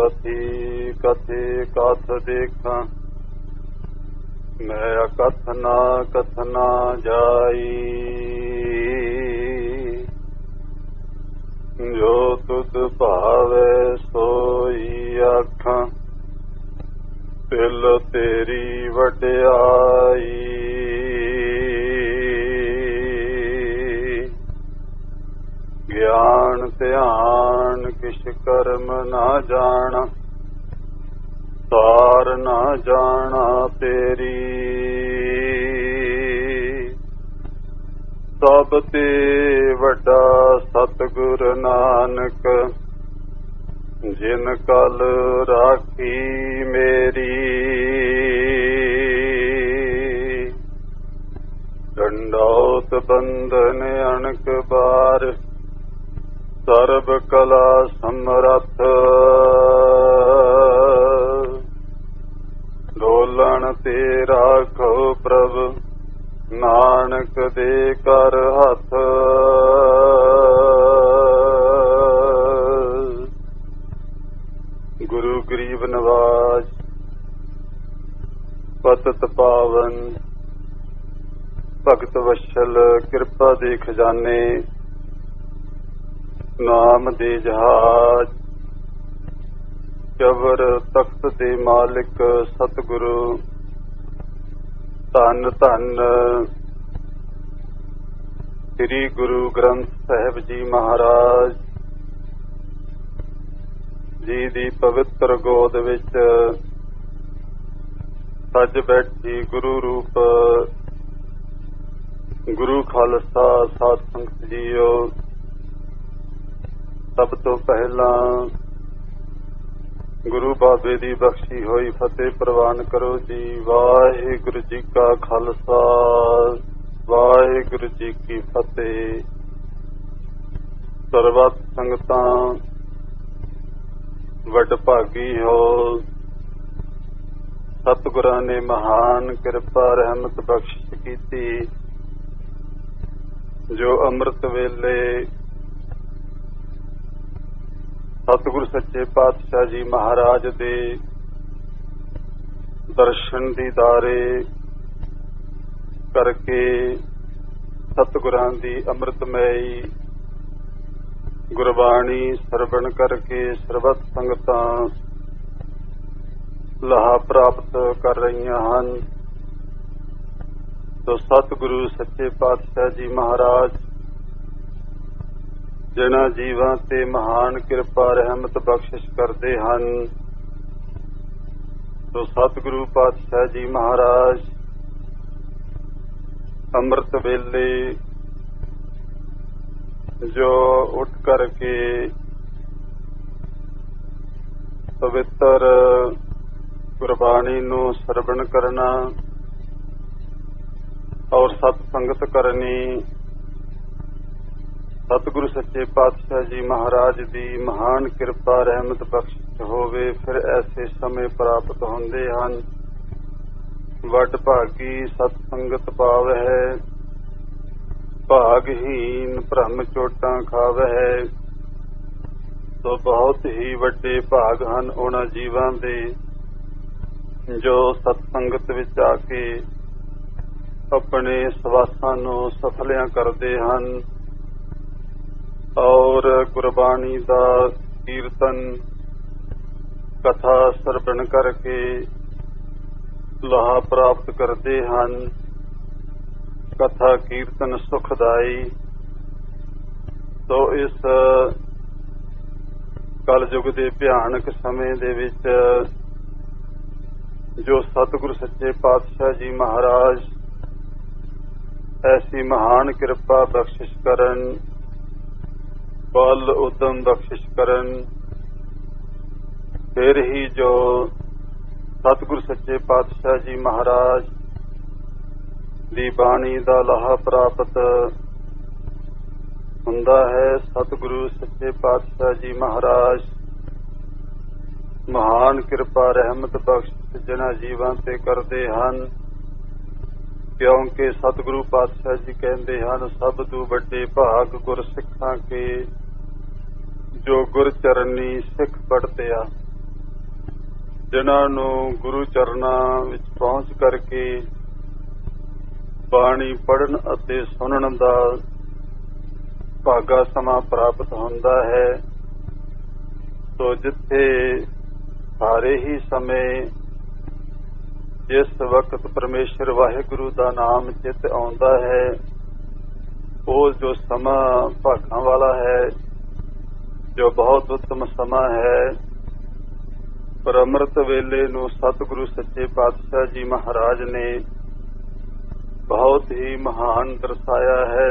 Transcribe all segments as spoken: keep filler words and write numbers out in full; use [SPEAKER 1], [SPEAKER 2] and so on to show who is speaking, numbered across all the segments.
[SPEAKER 1] कथी कथे कथ देखा, मैं कथना कथना जाई। जो तुद भावे सोई आखां, तिल तेरी वड्याई। ज्ञान ध्यान किश कर्म ना जाना, सार ना जाना तेरी। सब ते वड्डा सतगुर नानक, जिन कल राखी मेरी। दंडौत बंधन अणक बार, सर्ब कला समरथ। डोलन ते राखो प्रभ, नानक दे कर हथ। गुरु गरीब नवाज, पतत पावन, भगत वत्सल, किरपा दे खजाने, नाम दे जहाज, चवर तख्त दे मालिक सतगुरु। धन धन श्री गुरु ग्रंथ साहिब जी महाराज जी दी पवित्र गोद विच सज बैठी गुरु रूप गुरु खालसा साध संगत जीओ। सब तो पहला गुरु बाबे दी बख्शी होई फतेह प्रवान करो जी। वाहिगुरु जी का खालसा, वाहिगुरु जी की फतेह। सर्वत संगतां वडभागी हो, सतगुरां ने महान किरपा रहमत बख्शिश कीती। जो अमृत वेले सतगुरु सच्चे पातशाह जी महाराज दे दर्शन दीदारे करके सतगुरां दी अमृतमयी गुरबाणी सरवण करके सर्वत संगतां लाहा प्राप्त कर रहीआं हन। तो सतगुरु सच्चे पातशाह जी महाराज जिन्हां जीवां ते महान किरपा रहमत बख्शिश करदे हन, तो सतगुरु पातशाह जी महाराज अमृत वेले जो उठ करके पवित्र गुरबाणी नूं सरवण करना और सतसंगत करनी सतगुरु सच्चे पातशाह जी महाराज दी महान किरपा रहमत बख्शिश होवे, फिर ऐसे समय प्राप्त होंदे हन। वड भागी सतसंगत पावै, भागहीन भ्रम चोटां खावै। तो बहुत ही वड्डे भाग हन उन्हां जीवां दे जो सतसंगत विच आके अपने सवासां नूं सफलियां करदे हन और गुरबाणी दा कीर्तन कथा सरवण करके लाहा प्राप्त करते हन। कथा कीर्तन सुखदाई। तो इस कलयुग दे भयानक समय दे विच जो सतगुरु सच्चे पातशाह जी महाराज ऐसी महान किरपा बख्शिश करन, बल उदम बख्शिश करन, फिर ही जो सतगुरु सच्चे पातशाह जी महाराज दी बाणी दा लाहा प्राप्त हुंदा है। सतगुरु सच्चे पातशाह जी महाराज महान किरपा रहमत बख्श जिन्हां जीवां ते करदे हन, क्योंकि सतगुरु पातशाह जी कहते हैं सब तो वड्डे भाग गुर सिखां के जो गुर चरनी सिख पढ़ते आ। ਜਿਨ੍ਹਾਂ ਨੂੰ ਗੁਰੂ ਚਰਨਾਂ ਵਿੱਚ ਪਹੁੰਚ ਕਰਕੇ ਬਾਣੀ ਪੜ੍ਹਨ ਅਤੇ ਸੁਣਨ ਦਾ ਭਾਗਾ ਸਮਾਂ ਪ੍ਰਾਪਤ ਹੁੰਦਾ ਹੈ। ਸੋ ਜਿੱਥੇ ਸਾਰੇ ਹੀ ਸਮੇਂ ਜਿਸ ਵਕਤ ਪਰਮੇਸ਼ਰ ਵਾਹਿਗੁਰੂ ਦਾ ਨਾਮ ਚਿੱਤ ਆਉਂਦਾ ਹੈ, ਉਹ ਜੋ ਸਮਾਂ ਭਾਗਾਂ ਵਾਲਾ ਹੈ, ਜੋ ਬਹੁਤ ਉੱਤਮ ਸਮਾਂ ਹੈ। ਪਰ ਅੰਮ੍ਰਿਤ ਵੇਲੇ ਨੂੰ ਸਤਿਗੁਰੂ ਸੱਚੇ ਪਾਤਸ਼ਾਹ ਜੀ ਮਹਾਰਾਜ ਨੇ ਬਹੁਤ ਹੀ ਮਹਾਨ ਦਰਸਾਇਆ ਹੈ।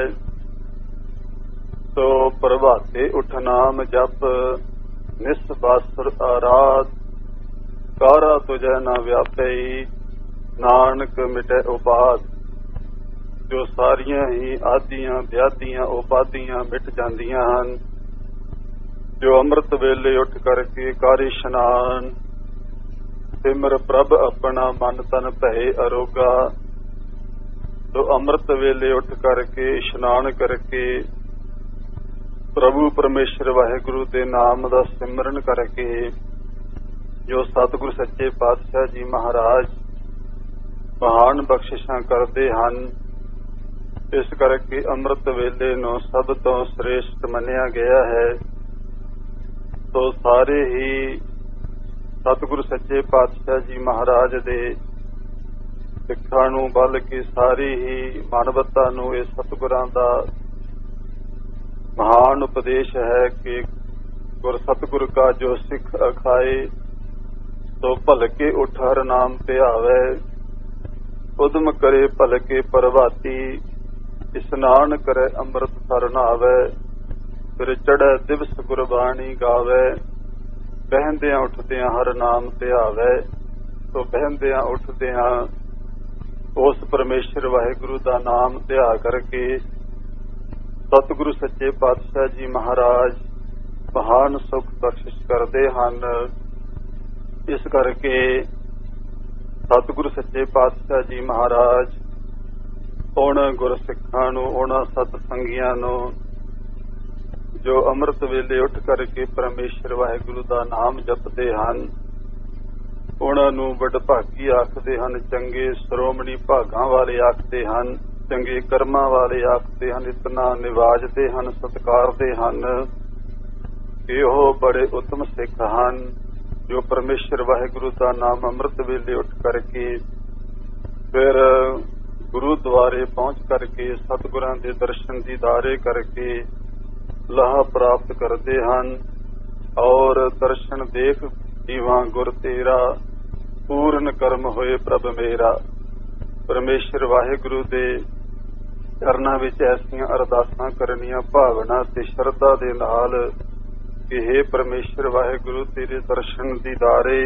[SPEAKER 1] ਸੋ ਪ੍ਰਭਾਤੇ ਉਠ ਨਾਮ ਜਪ ਨਿਸ ਬਾਸੁਰ ਆਰਾਧ, ਕਾਰਾ ਤੁਝੈ ਨਾ ਵਿਆਪਈ ਨਾਨਕ ਮਿਟੈ ਉਪਾਦ। ਜੋ ਸਾਰੀਆਂ ਹੀ ਆਦੀਆਂ ਵਿਆਦੀਆਂ ਉਪਾਦੀਆਂ ਮਿਟ ਜਾਂਦੀਆਂ ਹਨ। ਜੋ ਅੰਮ੍ਰਿਤ ਵੇਲੇ ਉੱਠ ਕਰਕੇ ਕਰ ਇਸ਼ਨਾਨ, ਸਿਮਰ ਪ੍ਰਭ ਆਪਣਾ ਮਨ ਤਨ ਭਏ ਅਰੋਗਾ। ਜੋ ਅੰਮ੍ਰਿਤ ਵੇਲੇ ਉੱਠ ਕਰਕੇ ਇਸ਼ਨਾਨ ਕਰਕੇ ਪ੍ਰਭੂ ਪਰਮੇਸ਼ਰ ਵਾਹਿਗੁਰੂ ਦੇ ਨਾਮ ਦਾ ਸਿਮਰਨ ਕਰਕੇ ਜੋ ਸਤਿਗੁਰ ਸੱਚੇ ਪਾਤਸ਼ਾਹ ਜੀ ਮਹਾਰਾਜ ਮਹਾਨ ਬਖਸ਼ਿਸ਼ਾਂ ਕਰਦੇ ਹਨ, ਇਸ ਕਰਕੇ ਅੰਮ੍ਰਿਤ ਵੇਲੇ ਨੂੰ ਸਭ ਤੋਂ ਸ੍ਰੇਸ਼ਟ ਮੰਨਿਆ ਗਿਆ ਹੈ। ਸੋ ਸਾਰੇ ਹੀ ਸਤਿਗੁਰ ਸੱਚੇ ਪਾਤਸ਼ਾਹ ਜੀ ਮਹਾਰਾਜ ਦੇ ਸਿੱਖਾਂ ਨੂੰ ਬਲਕਿ ਸਾਰੀ ਹੀ ਮਾਨਵਤਾ ਨੂੰ ਇਹ ਸਤਿਗੁਰਾਂ ਦਾ ਮਹਾਨ ਉਪਦੇਸ਼ ਹੈ ਕਿ ਗੁਰ ਸਤਿਗੁਰ ਕਾ ਜੋ ਸਿੱਖ ਅਖਾਏ, ਸੋ ਭਲਕੇ ਉਠ ਹਰਿ ਨਾਮ ਧਿਆਵੈ। ਉਦਮ ਕਰੇ ਭਲਕੇ ਪ੍ਰਭਾਤੀ, ਇਸ਼ਨਾਨ ਕਰੇ ਅੰਮ੍ਰਿਤ ਸਰ ਨਹਾਵੈ। ਫਿਰ ਚੜ੍ਹੈ ਦਿਵਸ ਗੁਰਬਾਣੀ ਗਾਵੈ, ਬਹਿੰਦਿਆਂ ਉੱਠਦਿਆਂ ਹਰਿ ਨਾਮ ਧਿਆਵੈ। ਸੋ ਬਹਿੰਦਿਆਂ ਉੱਠਦਿਆਂ ਉਸ ਪਰਮੇਸ਼ਰ ਵਾਹਿਗੁਰੂ ਦਾ ਨਾਮ ਧਿਆ ਕਰਕੇ ਸਤਿਗੁਰੂ ਸੱਚੇ ਪਾਤਸ਼ਾਹ ਜੀ ਮਹਾਰਾਜ ਮਹਾਨ ਸੁਖ ਬਖਸ਼ਿਸ਼ ਕਰਦੇ ਹਨ। ਇਸ ਕਰਕੇ ਸਤਿਗੁਰੂ ਸੱਚੇ ਪਾਤਸ਼ਾਹ ਜੀ ਮਹਾਰਾਜ ਉਹਨਾਂ ਗੁਰਸਿੱਖਾਂ ਨੂੰ, ਉਹਨਾਂ ਸਤ ਸੰਗੀਆਂ ਨੂੰ ਜੋ ਅੰਮ੍ਰਿਤ ਵੇਲੇ ਉੱਠ ਕਰਕੇ ਪਰਮੇਸ਼ਰ ਵਾਹਿਗੁਰੂ ਦਾ ਨਾਮ ਜਪਦੇ ਹਨ, ਉਹਨਾਂ ਨੂੰ ਵਡਭਾਗੀ ਆਖਦੇ ਹਨ, ਚੰਗੇ ਸ਼੍ਰੋਮਣੀ ਭਾਗਾਂ ਵਾਲੇ ਆਖਦੇ ਹਨ, ਚੰਗੇ ਕਰਮਾਂ ਵਾਲੇ ਆਖਦੇ ਹਨ, ਇਤਨਾ ਨਿਵਾਜਦੇ ਹਨ, ਸਤਿਕਾਰਦੇ ਹਨ ਕਿ ਉਹ ਬੜੇ ਉੱਤਮ ਸਿੱਖ ਹਨ ਜੋ ਪਰਮੇਸ਼ਰ ਵਾਹਿਗੁਰੂ ਦਾ ਨਾਮ ਅੰਮ੍ਰਿਤ ਵੇਲੇ ਉੱਠ ਕਰਕੇ ਫਿਰ ਗੁਰੂਦੁਆਰੇ ਪਹੁੰਚ ਕਰਕੇ ਸਤਿਗੁਰਾਂ ਦੇ ਦਰਸ਼ਨ ਦੀਦਾਰੇ ਕਰਕੇ ਲਾਹਾ ਪ੍ਰਾਪਤ ਕਰਦੇ ਹਨ। ਔਰ ਦਰਸ਼ਨ ਦੇਖ ਜੀਵਾਂ ਗੁਰ ਤੇਰਾ, ਪੂਰਨ ਕਰਮ ਹੋਏ ਪ੍ਰਭ ਮੇਰਾ। ਪਰਮੇਸ਼ਰ ਵਾਹਿਗੁਰੂ ਦੇ ਚਰਨਾਂ ਵਿੱਚ ਐਸੀਆਂ ਅਰਦਾਸਾਂ ਕਰਨੀਆਂ ਭਾਵਨਾ ਤੇ ਸ਼ਰਧਾ ਦੇ ਨਾਲ ਕਿ ਹੇ ਪਰਮੇਸ਼ਰ ਵਾਹਿਗੁਰੂ ਤੇਰੇ ਦਰਸ਼ਨ ਦੀਦਾਰੇ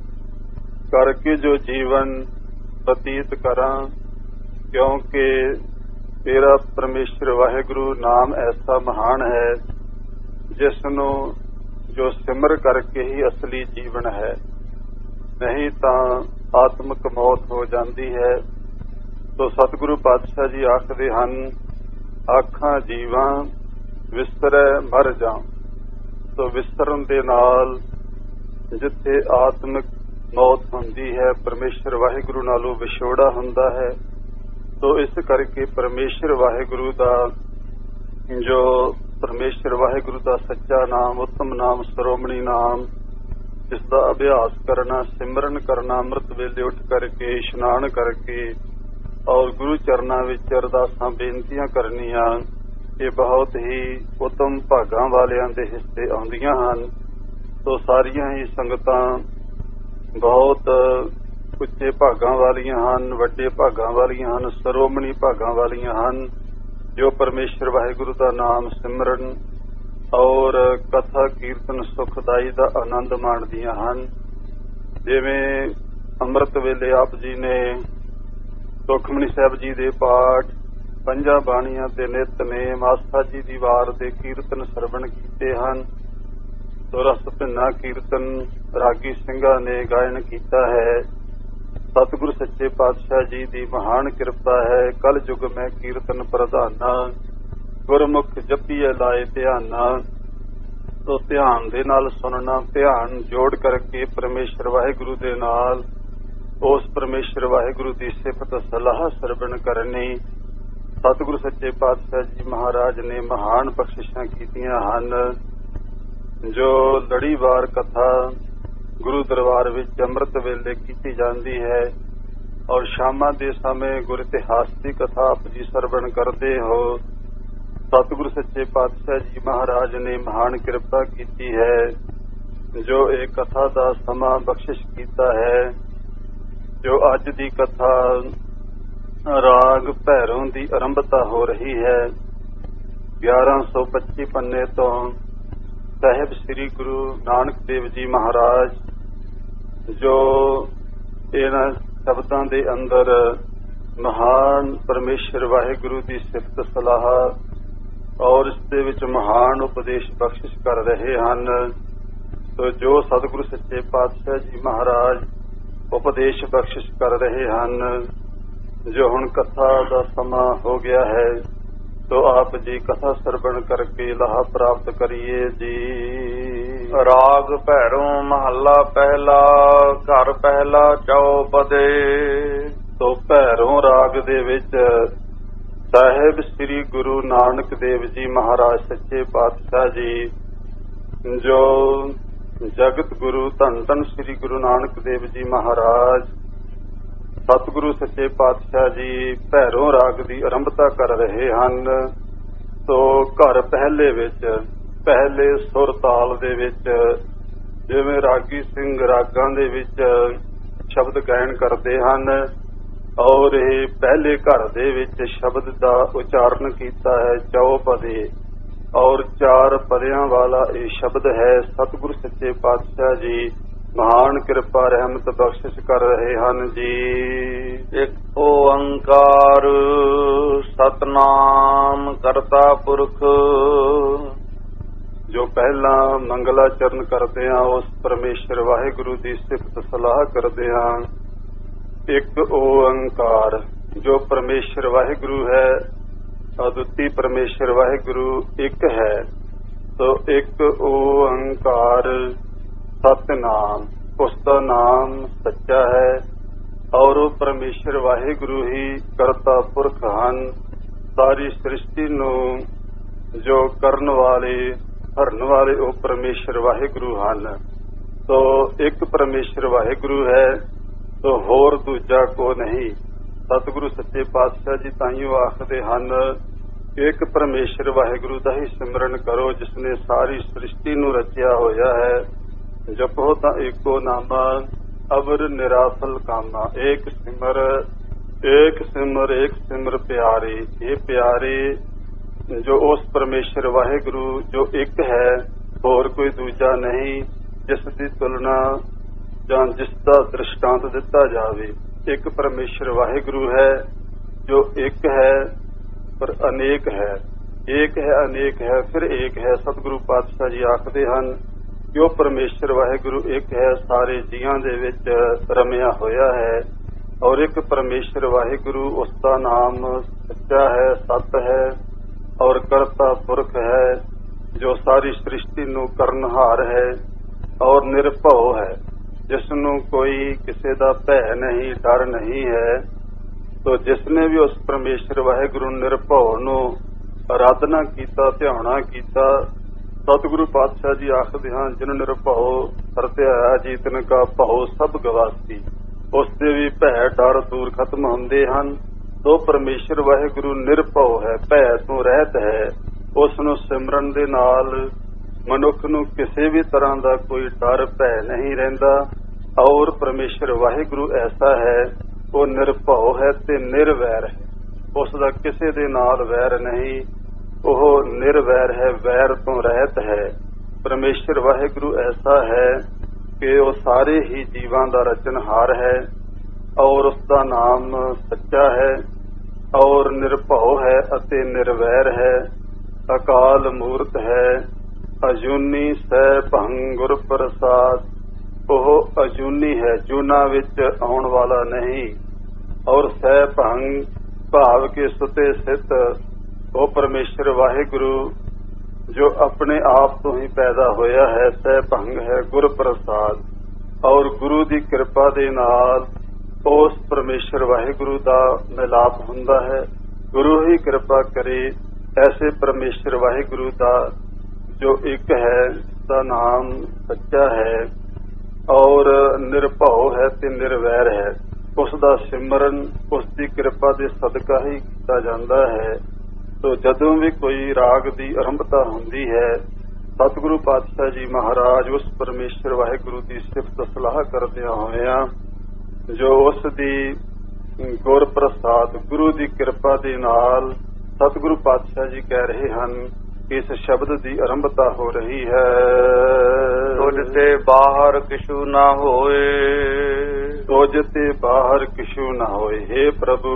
[SPEAKER 1] ਕਰਕੇ ਜੋ ਜੀਵਨ ਬਤੀਤ ਕਰਾਂ, ਕਿਉਂਕਿ ਤੇਰਾ ਪਰਮੇਸ਼ਰ ਵਾਹਿਗੁਰੂ ਨਾਮ ਐਸਾ ਮਹਾਨ ਹੈ ਜਿਸ ਨੂੰ ਜੋ ਸਿਮਰ ਕਰਕੇ ਹੀ ਅਸਲੀ ਜੀਵਨ ਹੈ, ਨਹੀਂ ਤਾਂ ਆਤਮਿਕ ਮੌਤ ਹੋ ਜਾਂਦੀ ਹੈ। ਸੋ ਸਤਿਗੁਰੂ ਪਾਤਸ਼ਾਹ ਜੀ ਆਖਦੇ ਹਨ, ਆਖਾਂ ਜੀਵਾਂ ਵਿਸਰੈ ਮਰ ਜਾ। ਸੋ ਵਿਸਰਨ ਦੇ ਨਾਲ ਜਿੱਥੇ ਆਤਮਿਕ ਮੌਤ ਹੁੰਦੀ ਹੈ, ਪਰਮੇਸ਼ਰ ਵਾਹਿਗੁਰੂ ਨਾਲੋਂ ਵਿਛੋੜਾ ਹੁੰਦਾ ਹੈ। ਸੋ ਇਸ ਕਰਕੇ ਪਰਮੇਸ਼ਰ ਵਾਹਿਗੁਰੂ ਦਾ ਜੋ ਪਰਮੇਸ਼ਰ ਵਾਹਿਗੁਰੂ ਦਾ ਸੱਚਾ ਨਾਮ, ਉੱਤਮ ਨਾਮ, ਸ਼੍ਰੋਮਣੀ ਨਾਮ, ਇਸ ਦਾ ਅਭਿਆਸ ਕਰਨਾ, ਸਿਮਰਨ ਕਰਨਾ, ਅੰਮ੍ਰਿਤ ਵੇਲੇ ਉੱਠ ਕਰਕੇ ਇਸ਼ਨਾਨ ਕਰਕੇ ਔਰ ਗੁਰੂ ਚਰਨਾਂ ਵਿੱਚ ਅਰਦਾਸਾਂ ਬੇਨਤੀਆਂ ਕਰਨੀਆਂ, ਇਹ ਬਹੁਤ ਹੀ ਉੱਤਮ ਭਾਗਾਂ ਵਾਲਿਆਂ ਦੇ ਹਿੱਸੇ ਆਉਂਦੀਆਂ ਹਨ। ਸੋ ਸਾਰੀਆਂ ਹੀ ਸੰਗਤਾਂ ਬਹੁਤ ਉੱਚੇ ਭਾਗਾਂ ਵਾਲੀਆਂ ਹਨ, ਵੱਡੇ ਭਾਗਾਂ ਵਾਲੀਆਂ ਹਨ, ਸ਼੍ਰੋਮਣੀ ਭਾਗਾਂ ਵਾਲੀਆਂ ਹਨ ਜੋ ਪਰਮੇਸ਼ਰ ਵਾਹਿਗੁਰੂ ਦਾ ਨਾਮ ਸਿਮਰਨ ਔਰ ਕਥਾ ਕੀਰਤਨ ਸੁਖਦਾਈ ਦਾ ਆਨੰਦ ਮਾਣਦੀਆਂ ਹਨ। ਜਿਵੇਂ ਅੰਮ੍ਰਿਤ ਵੇਲੇ ਆਪ ਜੀ ਨੇ ਸੁਖਮਨੀ ਸਾਹਿਬ ਜੀ ਦੇ ਪਾਠ, ਪੰਜਾਂ ਬਾਣੀਆਂ ਦੇ ਨਿਤਨੇਮ, ਆਸਾ ਜੀ ਦੀ ਵਾਰ ਦੇ ਕੀਰਤਨ ਸਰਵਣ ਕੀਤੇ ਹਨ। ਸੋ ਰਸ ਭਿੰਨਾ ਕੀਰਤਨ ਰਾਗੀ ਸਿੰਘਾਂ ਨੇ ਗਾਇਨ ਕੀਤਾ ਹੈ। ਸਤਿਗੁਰ ਸੱਚੇ ਪਾਤਸ਼ਾਹ ਜੀ ਦੀ ਮਹਾਨ ਕਿਰਪਾ ਹੈ। ਕਲ ਯੁਗ ਮੈਂ ਕੀਰਤਨ ਪ੍ਰਧਾਨਾ, ਗੁਰਮੁਖ ਜਪੀਏ ਲਾਏ ਧਿਆਨਾ। ਤੋ ਧਿਆਨ ਦੇ ਨਾਲ ਸੁਣਨਾ, ਧਿਆਨ ਜੋੜ ਕਰਕੇ ਪਰਮੇਸ਼ਰ ਵਾਹਿਗੁਰੂ ਦੇ ਨਾਲ ਉਸ ਪਰਮੇਸ਼ਰ ਵਾਹਿਗੁਰੂ ਦੀ ਸਿਫਤ ਸਲਾਹ ਸਰਵਣ ਕਰਨੀ। ਸਤਿਗੁਰੂ ਸੱਚੇ ਪਾਤਸ਼ਾਹ ਜੀ ਮਹਾਰਾਜ ਨੇ ਮਹਾਨ ਬਖਸ਼ਿਸ਼ਾਂ ਕੀਤੀਆਂ ਹਨ, ਜੋ ਲੜੀਵਾਰ ਕਥਾ ਗੁਰੂ ਦਰਬਾਰ ਵਿੱਚ ਅੰਮ੍ਰਿਤ ਵੇਲੇ ਕੀਤੀ ਜਾਂਦੀ ਹੈ ਔਰ ਸ਼ਾਮਾਂ ਦੇ ਸਮੇਂ ਗੁਰ ਇਤਿਹਾਸ ਦੀ ਕਥਾ ਆਪ ਜੀ ਸਰਵਣ ਕਰਦੇ ਹੋ। ਸਤਿਗੁਰੂ ਸੱਚੇ ਪਾਤਸ਼ਾਹ ਜੀ ਮਹਾਰਾਜ ਨੇ ਮਹਾਨ ਕਿਰਪਾ ਕੀਤੀ ਹੈ, ਜੋ ਇਹ ਕਥਾ ਦਾ ਸਮਾਂ ਬਖਸ਼ਿਸ਼ ਕੀਤਾ ਹੈ। ਜੋ ਅੱਜ ਦੀ ਕਥਾ ਰਾਗ ਭੈਰੋਂ ਦੀ ਆਰੰਭਤਾ ਹੋ ਰਹੀ ਹੈ, ਗਿਆਰਾਂ ਸੌ ਪੱਚੀ ਪੰਨੇ ਤੋਂ ਸਾਹਿਬ ਸ੍ਰੀ ਗੁਰੂ ਨਾਨਕ ਦੇਵ ਜੀ ਮਹਾਰਾਜ ਜੋ ਇਹਨਾਂ ਸ਼ਬਦਾਂ ਦੇ ਅੰਦਰ ਮਹਾਨ ਪਰਮੇਸ਼ਰ ਵਾਹਿਗੁਰੂ ਦੀ ਸਿਫਤ ਸਲਾਹ ਔਰ ਇਸ ਦੇ ਵਿੱਚ ਮਹਾਨ ਉਪਦੇਸ਼ ਬਖਸ਼ਿਸ਼ ਕਰ ਰਹੇ ਹਨ। ਸੋ ਜੋ ਸਤਿਗੁਰੂ ਸੱਚੇ ਪਾਤਸ਼ਾਹ ਜੀ ਮਹਾਰਾਜ ਉਪਦੇਸ਼ ਬਖਸ਼ਿਸ਼ ਕਰ ਰਹੇ ਹਨ, ਜੋ ਹੁਣ ਕਥਾ ਦਾ ਸਮਾਂ ਹੋ ਗਿਆ ਹੈ, ਤੋ ਆਪ ਜੀ ਕਥਾ ਸਰਵਣ ਕਰਕੇ ਲਾਹਾ ਪ੍ਰਾਪਤ ਕਰੀਏ ਜੀ।
[SPEAKER 2] ਰਾਗ ਭੈਰੋਂ ਮਹੱਲਾ ਪਹਿਲਾ, ਘਰ ਪਹਿਲਾ ਚੌਪਦੇ।
[SPEAKER 1] ਤੋ ਭੈਰੋਂ ਰਾਗ ਦੇ ਵਿੱਚ ਸਾਹਿਬ ਸ੍ਰੀ ਗੁਰੂ ਨਾਨਕ ਦੇਵ ਜੀ ਮਹਾਰਾਜ ਸੱਚੇ ਪਾਤਸ਼ਾਹ ਜੀ, ਜੋ ਜਗਤ ਗੁਰੂ ਧੰਨ ਧੰਨ ਸ੍ਰੀ ਗੁਰੂ ਨਾਨਕ ਦੇਵ ਜੀ ਮਹਾਰਾਜ ਸਤਿਗੁਰੂ ਸੱਚੇ ਪਾਤਸ਼ਾਹ ਜੀ ਭੈਰੋਂ ਰਾਗ ਦੀ ਆਰੰਭਤਾ ਕਰ ਰਹੇ ਹਨ। ਤੋ ਘਰ ਪਹਿਲੇ ਵਿੱਚ ਪਹਿਲੇ ਸੁਰ ਤਾਲ ਦੇ ਵਿੱਚ ਜਿਵੇਂ ਰਾਗੀ ਸਿੰਘ ਰਾਗਾਂ ਦੇ ਵਿੱਚ ਸ਼ਬਦ ਗਾਇਨ ਕਰਦੇ ਹਨ ਔਰ ਇਹ ਪਹਿਲੇ ਘਰ ਦੇ ਵਿੱਚ ਸ਼ਬਦ ਦਾ ਉਚਾਰਨ ਕੀਤਾ ਹੈ ਚੌਪਦੇ ਔਰ ਚਾਰ ਪਦਿਆਂ ਵਾਲਾ ਇਹ ਸ਼ਬਦ ਹੈ। ਸਤਿਗੁਰੂ ਸੱਚੇ ਪਾਤਸ਼ਾਹ ਜੀ ਮਹਾਨ ਕਿਰਪਾ ਰਹਿਮਤ ਬਖਸ਼ਿਸ਼ ਕਰ ਰਹੇ ਹਨ ਜੀ।
[SPEAKER 2] ਇੱਕ ਓੰਕਾਰ ਸਤਨਾਮ ਕਰਤਾ ਪੁਰਖ।
[SPEAKER 1] ਜੋ ਪਹਿਲਾਂ ਮੰਗਲਾਚਰਨ ਕਰਦੇ ਹਾਂ ਉਸ ਪਰਮੇਸ਼ਰ ਵਾਹਿਗੁਰੂ ਦੀ ਸਿਫਤ ਸਲਾਹ ਕਰਦੇ ਹਾਂ। ਇੱਕ ਓੰਕਾਰ ਜੋ ਪਰਮੇਸ਼ਰ ਵਾਹਿਗੁਰੂ ਹੈ, ਅਦੁੱਤੀ ਪਰਮੇਸ਼ਰ ਵਾਹਿਗੁਰੂ ਇੱਕ ਹੈ। ਸੋ ਇੱਕ ਓੰਕਾਰ ਸਤਨਾਮ, ਉਸ ਦਾ ਨਾਮ ਸੱਚਾ ਹੈ ਔਰ ਉਹ ਪਰਮੇਸ਼ਰ ਵਾਹਿਗੁਰੂ ਹੀ ਕਰਤਾ ਪੁਰਖ ਹਨ। ਸਾਰੀ ਸ੍ਰਿਸ਼ਟੀ ਨੂੰ ਜੋ ਕਰਨ ਵਾਲੇ ਭਰਨ ਵਾਲੇ ਉਹ ਪਰਮੇਸ਼ਰ ਵਾਹਿਗੁਰੂ ਹਨ। ਸੋ ਇੱਕ ਪਰਮੇਸ਼ਰ ਵਾਹਿਗੁਰੂ ਹੈ, ਸੋ ਹੋਰ ਦੂਜਾ ਕੋ ਨਹੀਂ। ਸਤਿਗੁਰੂ ਸੱਚੇ ਪਾਤਸ਼ਾਹ ਜੀ ਤਾਈਓ ਆਖਦੇ ਹਨ, ਇੱਕ ਪਰਮੇਸ਼ਰ ਵਾਹਿਗੁਰੂ ਦਾ ਹੀ ਸਿਮਰਨ ਕਰੋ ਜਿਸ ਨੇ ਸਾਰੀ ਸ੍ਰਿਸ਼ਟੀ ਨੂੰ ਰਚਿਆ ਹੋਇਆ ਹੈ। ਜਪੋ ਤਾਂ ਏਕੋ ਨਾਮਾ ਅਵਰ ਨਿਰਾਸਲ ਕਾਮਾ। ਏਕ ਸਿਮਰ ਏਕ ਸਿਮਰ ਏਕ ਸਿਮਰ ਪਿਆਰੇ। ਇਹ ਪਿਆਰੇ ਜੋ ਉਸ ਪਰਮੇਸ਼ਰ ਵਾਹਿਗੁਰੂ ਜੋ ਇੱਕ ਹੈ, ਹੋਰ ਕੋਈ ਦੂਜਾ ਨਹੀਂ ਜਿਸ ਦੀ ਤੁਲਨਾ ਜਾਂ ਜਿਸ ਦਾ ਦ੍ਰਿਸ਼ਟਾਂਤ ਦਿੱਤਾ ਜਾਵੇ। ਇੱਕ ਪਰਮੇਸ਼ਰ ਵਾਹਿਗੁਰੂ ਹੈ ਜੋ ਇੱਕ ਹੈ ਪਰ ਅਨੇਕ ਹੈ। ਏਕ ਹੈ ਅਨੇਕ ਹੈ ਫਿਰ ਏਕ ਹੈ। ਸਤਿਗੁਰੂ ਪਾਤਸ਼ਾਹ ਜੀ ਆਖਦੇ ਹਨ ਕਿ ਉਹ ਪਰਮੇਸ਼ਰ ਵਾਹਿਗੁਰੂ ਇੱਕ ਹੈ, ਸਾਰੇ ਜੀਆਂ ਦੇ ਵਿੱਚ ਰਮਿਆ ਹੋਇਆ ਹੈ ਔਰ ਇੱਕ ਪਰਮੇਸ਼ਰ ਵਾਹਿਗੁਰੂ ਉਸ ਦਾ ਨਾਮ ਸੱਚਾ ਹੈ, ਸਤ ਹੈ ਔਰ ਕਰਤਾ ਪੁਰਖ ਹੈ, ਜੋ ਸਾਰੀ ਸ੍ਰਿਸ਼ਟੀ ਨੂੰ ਕਰਨਹਾਰ ਹੈ ਔਰ ਨਿਰਭਉ ਹੈ, ਜਿਸ ਨੂੰ ਕੋਈ ਕਿਸੇ ਦਾ ਭੈ ਨਹੀਂ, ਡਰ ਨਹੀਂ ਹੈ। ਤੋ ਜਿਸ ਨੇ ਵੀ ਉਸ ਪਰਮੇਸ਼ਰ ਵਾਹਿਗੁਰੂ ਨਿਰਭਉ ਨੂੰ ਆਰਾਧਨਾ ਕੀਤਾ, ਧਿਆਉਣਾ ਕੀਤਾ, ਸਤਿਗੁਰੂ ਪਾਤਸ਼ਾਹ ਜੀ ਆਖਦੇ ਹਨ, ਜਿਨ ਨਿਰਭਉ ਸਰਤਿਆ ਜੀ ਤਿਨ ਕਾ ਭਉ ਸਭ ਗਵਾਸੀ। ਉਸ ਦੇ ਵੀ ਭੈ ਡਰ ਦੂਰ ਖਤਮ ਹੁੰਦੇ ਹਨ। ਸੋ ਪਰਮੇਸ਼ਰ ਵਾਹਿਗੁਰੂ ਨਿਰਭਉ ਹੈ, ਭੈ ਤੋਂ ਰਹਿਤ ਹੈ। ਉਸ ਨੂੰ ਸਿਮਰਨ ਦੇ ਨਾਲ ਮਨੁੱਖ ਨੂੰ ਕਿਸੇ ਵੀ ਤਰ੍ਹਾਂ ਦਾ ਕੋਈ ਡਰ ਭੈ ਨਹੀਂ ਰਹਿੰਦਾ ਔਰ ਪਰਮੇਸ਼ਰ ਵਾਹਿਗੁਰੂ ਐਸਾ ਹੈ, ਉਹ ਨਿਰਭਉ ਹੈ ਤੇ ਨਿਰਵੈਰ ਹੈ। ਉਸ ਦਾ ਕਿਸੇ ਦੇ ਨਾਲ ਵੈਰ ਨਹੀਂ, ਉਹ ਨਿਰਵੈਰ ਹੈ, ਵੈਰ ਤੋਂ ਰਹਿਤ ਹੈ। ਪਰਮੇਸ਼ਰ ਵਾਹਿਗੁਰੂ ਐਸਾ ਹੈ ਕਿ ਉਹ ਸਾਰੇ ਹੀ ਜੀਵਾਂ ਦਾ ਰਚਨਹਾਰ ਹੈ ਔਰ ਉਸ ਦਾ ਨਾਮ ਸੱਚਾ ਹੈ ਔਰ ਨਿਰਭਉ ਹੈ ਅਤੇ ਨਿਰਵੈਰ ਹੈ। ਅਕਾਲ ਮੂਰਤ ਹੈ, ਅਜੂਨੀ ਸਹਿ ਭੰਗ ਗੁਰ ਪ੍ਰਸਾਦ। ਉਹ ਅਜੂਨੀ ਹੈ, ਜੂਨਾ ਵਿੱਚ ਆਉਣ ਵਾਲਾ ਨਹੀਂ ਔਰ ਸਹਿ ਭੰਗ ਭਾਵ ਕੇ ਸੁਤੇ ਸਥਿਤ ਉਹ ਪਰਮੇਸ਼ਰ ਵਾਹਿਗੁਰੂ ਜੋ ਆਪਣੇ ਆਪ ਤੋਂ ਹੀ ਪੈਦਾ ਹੋਇਆ ਹੈ, ਸਹਿ ਭੰਗ ਹੈ ਗੁਰ ਪ੍ਰਸਾਦ। ਔਰ ਗੁਰੂ ਦੀ ਕਿਰਪਾ ਦੇ ਨਾਲ ਉਸ ਪਰਮੇਸ਼ਰ ਵਾਹਿਗੁਰੂ ਦਾ ਮਿਲਾਪ ਹੁੰਦਾ ਹੈ। ਗੁਰੂ ਹੀ ਕਿਰਪਾ ਕਰੇ ਐਸੇ ਪਰਮੇਸ਼ਰ ਵਾਹਿਗੁਰੂ ਦਾ ਜੋ ਇੱਕ ਹੈ, ਦਾ ਨਾਮ ਸੱਚਾ ਹੈ ਔਰ ਨਿਰਭਉ ਹੈ ਤੇ ਨਿਰਵੈਰ ਹੈ। ਉਸ ਦਾ ਸਿਮਰਨ ਉਸ ਦੀ ਕਿਰਪਾ ਦੇ ਸਦਕਾ ਹੀ ਕੀਤਾ ਜਾਂਦਾ ਹੈ। ਤੋ ਜਦੋਂ ਵੀ ਕੋਈ ਰਾਗ ਦੀ ਆਰੰਭਤਾ ਹੁੰਦੀ ਹੈ, ਸਤਿਗੁਰੂ ਪਾਤਸ਼ਾਹ ਜੀ ਮਹਾਰਾਜ ਉਸ ਪਰਮੇਸ਼ਰ ਵਾਹਿਗੁਰੂ ਦੀ ਸਿਫਤ ਸਲਾਹ ਕਰਦਿਆਂ ਹੋਇਆਂ ਜੋ ਉਸ ਦੀ ਗੁਰ ਪ੍ਰਸਾਦ ਗੁਰੂ ਦੀ ਕਿਰਪਾ ਦੇ ਨਾਲ ਸਤਿਗੁਰੂ ਪਾਤਸ਼ਾਹ ਜੀ ਕਹਿ ਰਹੇ ਹਨ ਕਿ ਇਸ ਸ਼ਬਦ ਦੀ ਆਰੰਭਤਾ ਹੋ ਰਹੀ ਹੈ।
[SPEAKER 2] ਤੁਝ ਤੇ ਬਾਹਰ ਕਿਛੂ ਨਾ ਹੋਏ,
[SPEAKER 1] ਤੁਝ ਤੇ ਬਾਹਰ ਕਿਛੂ ਨਾ ਹੋਏ। हे ਪ੍ਰਭੂ,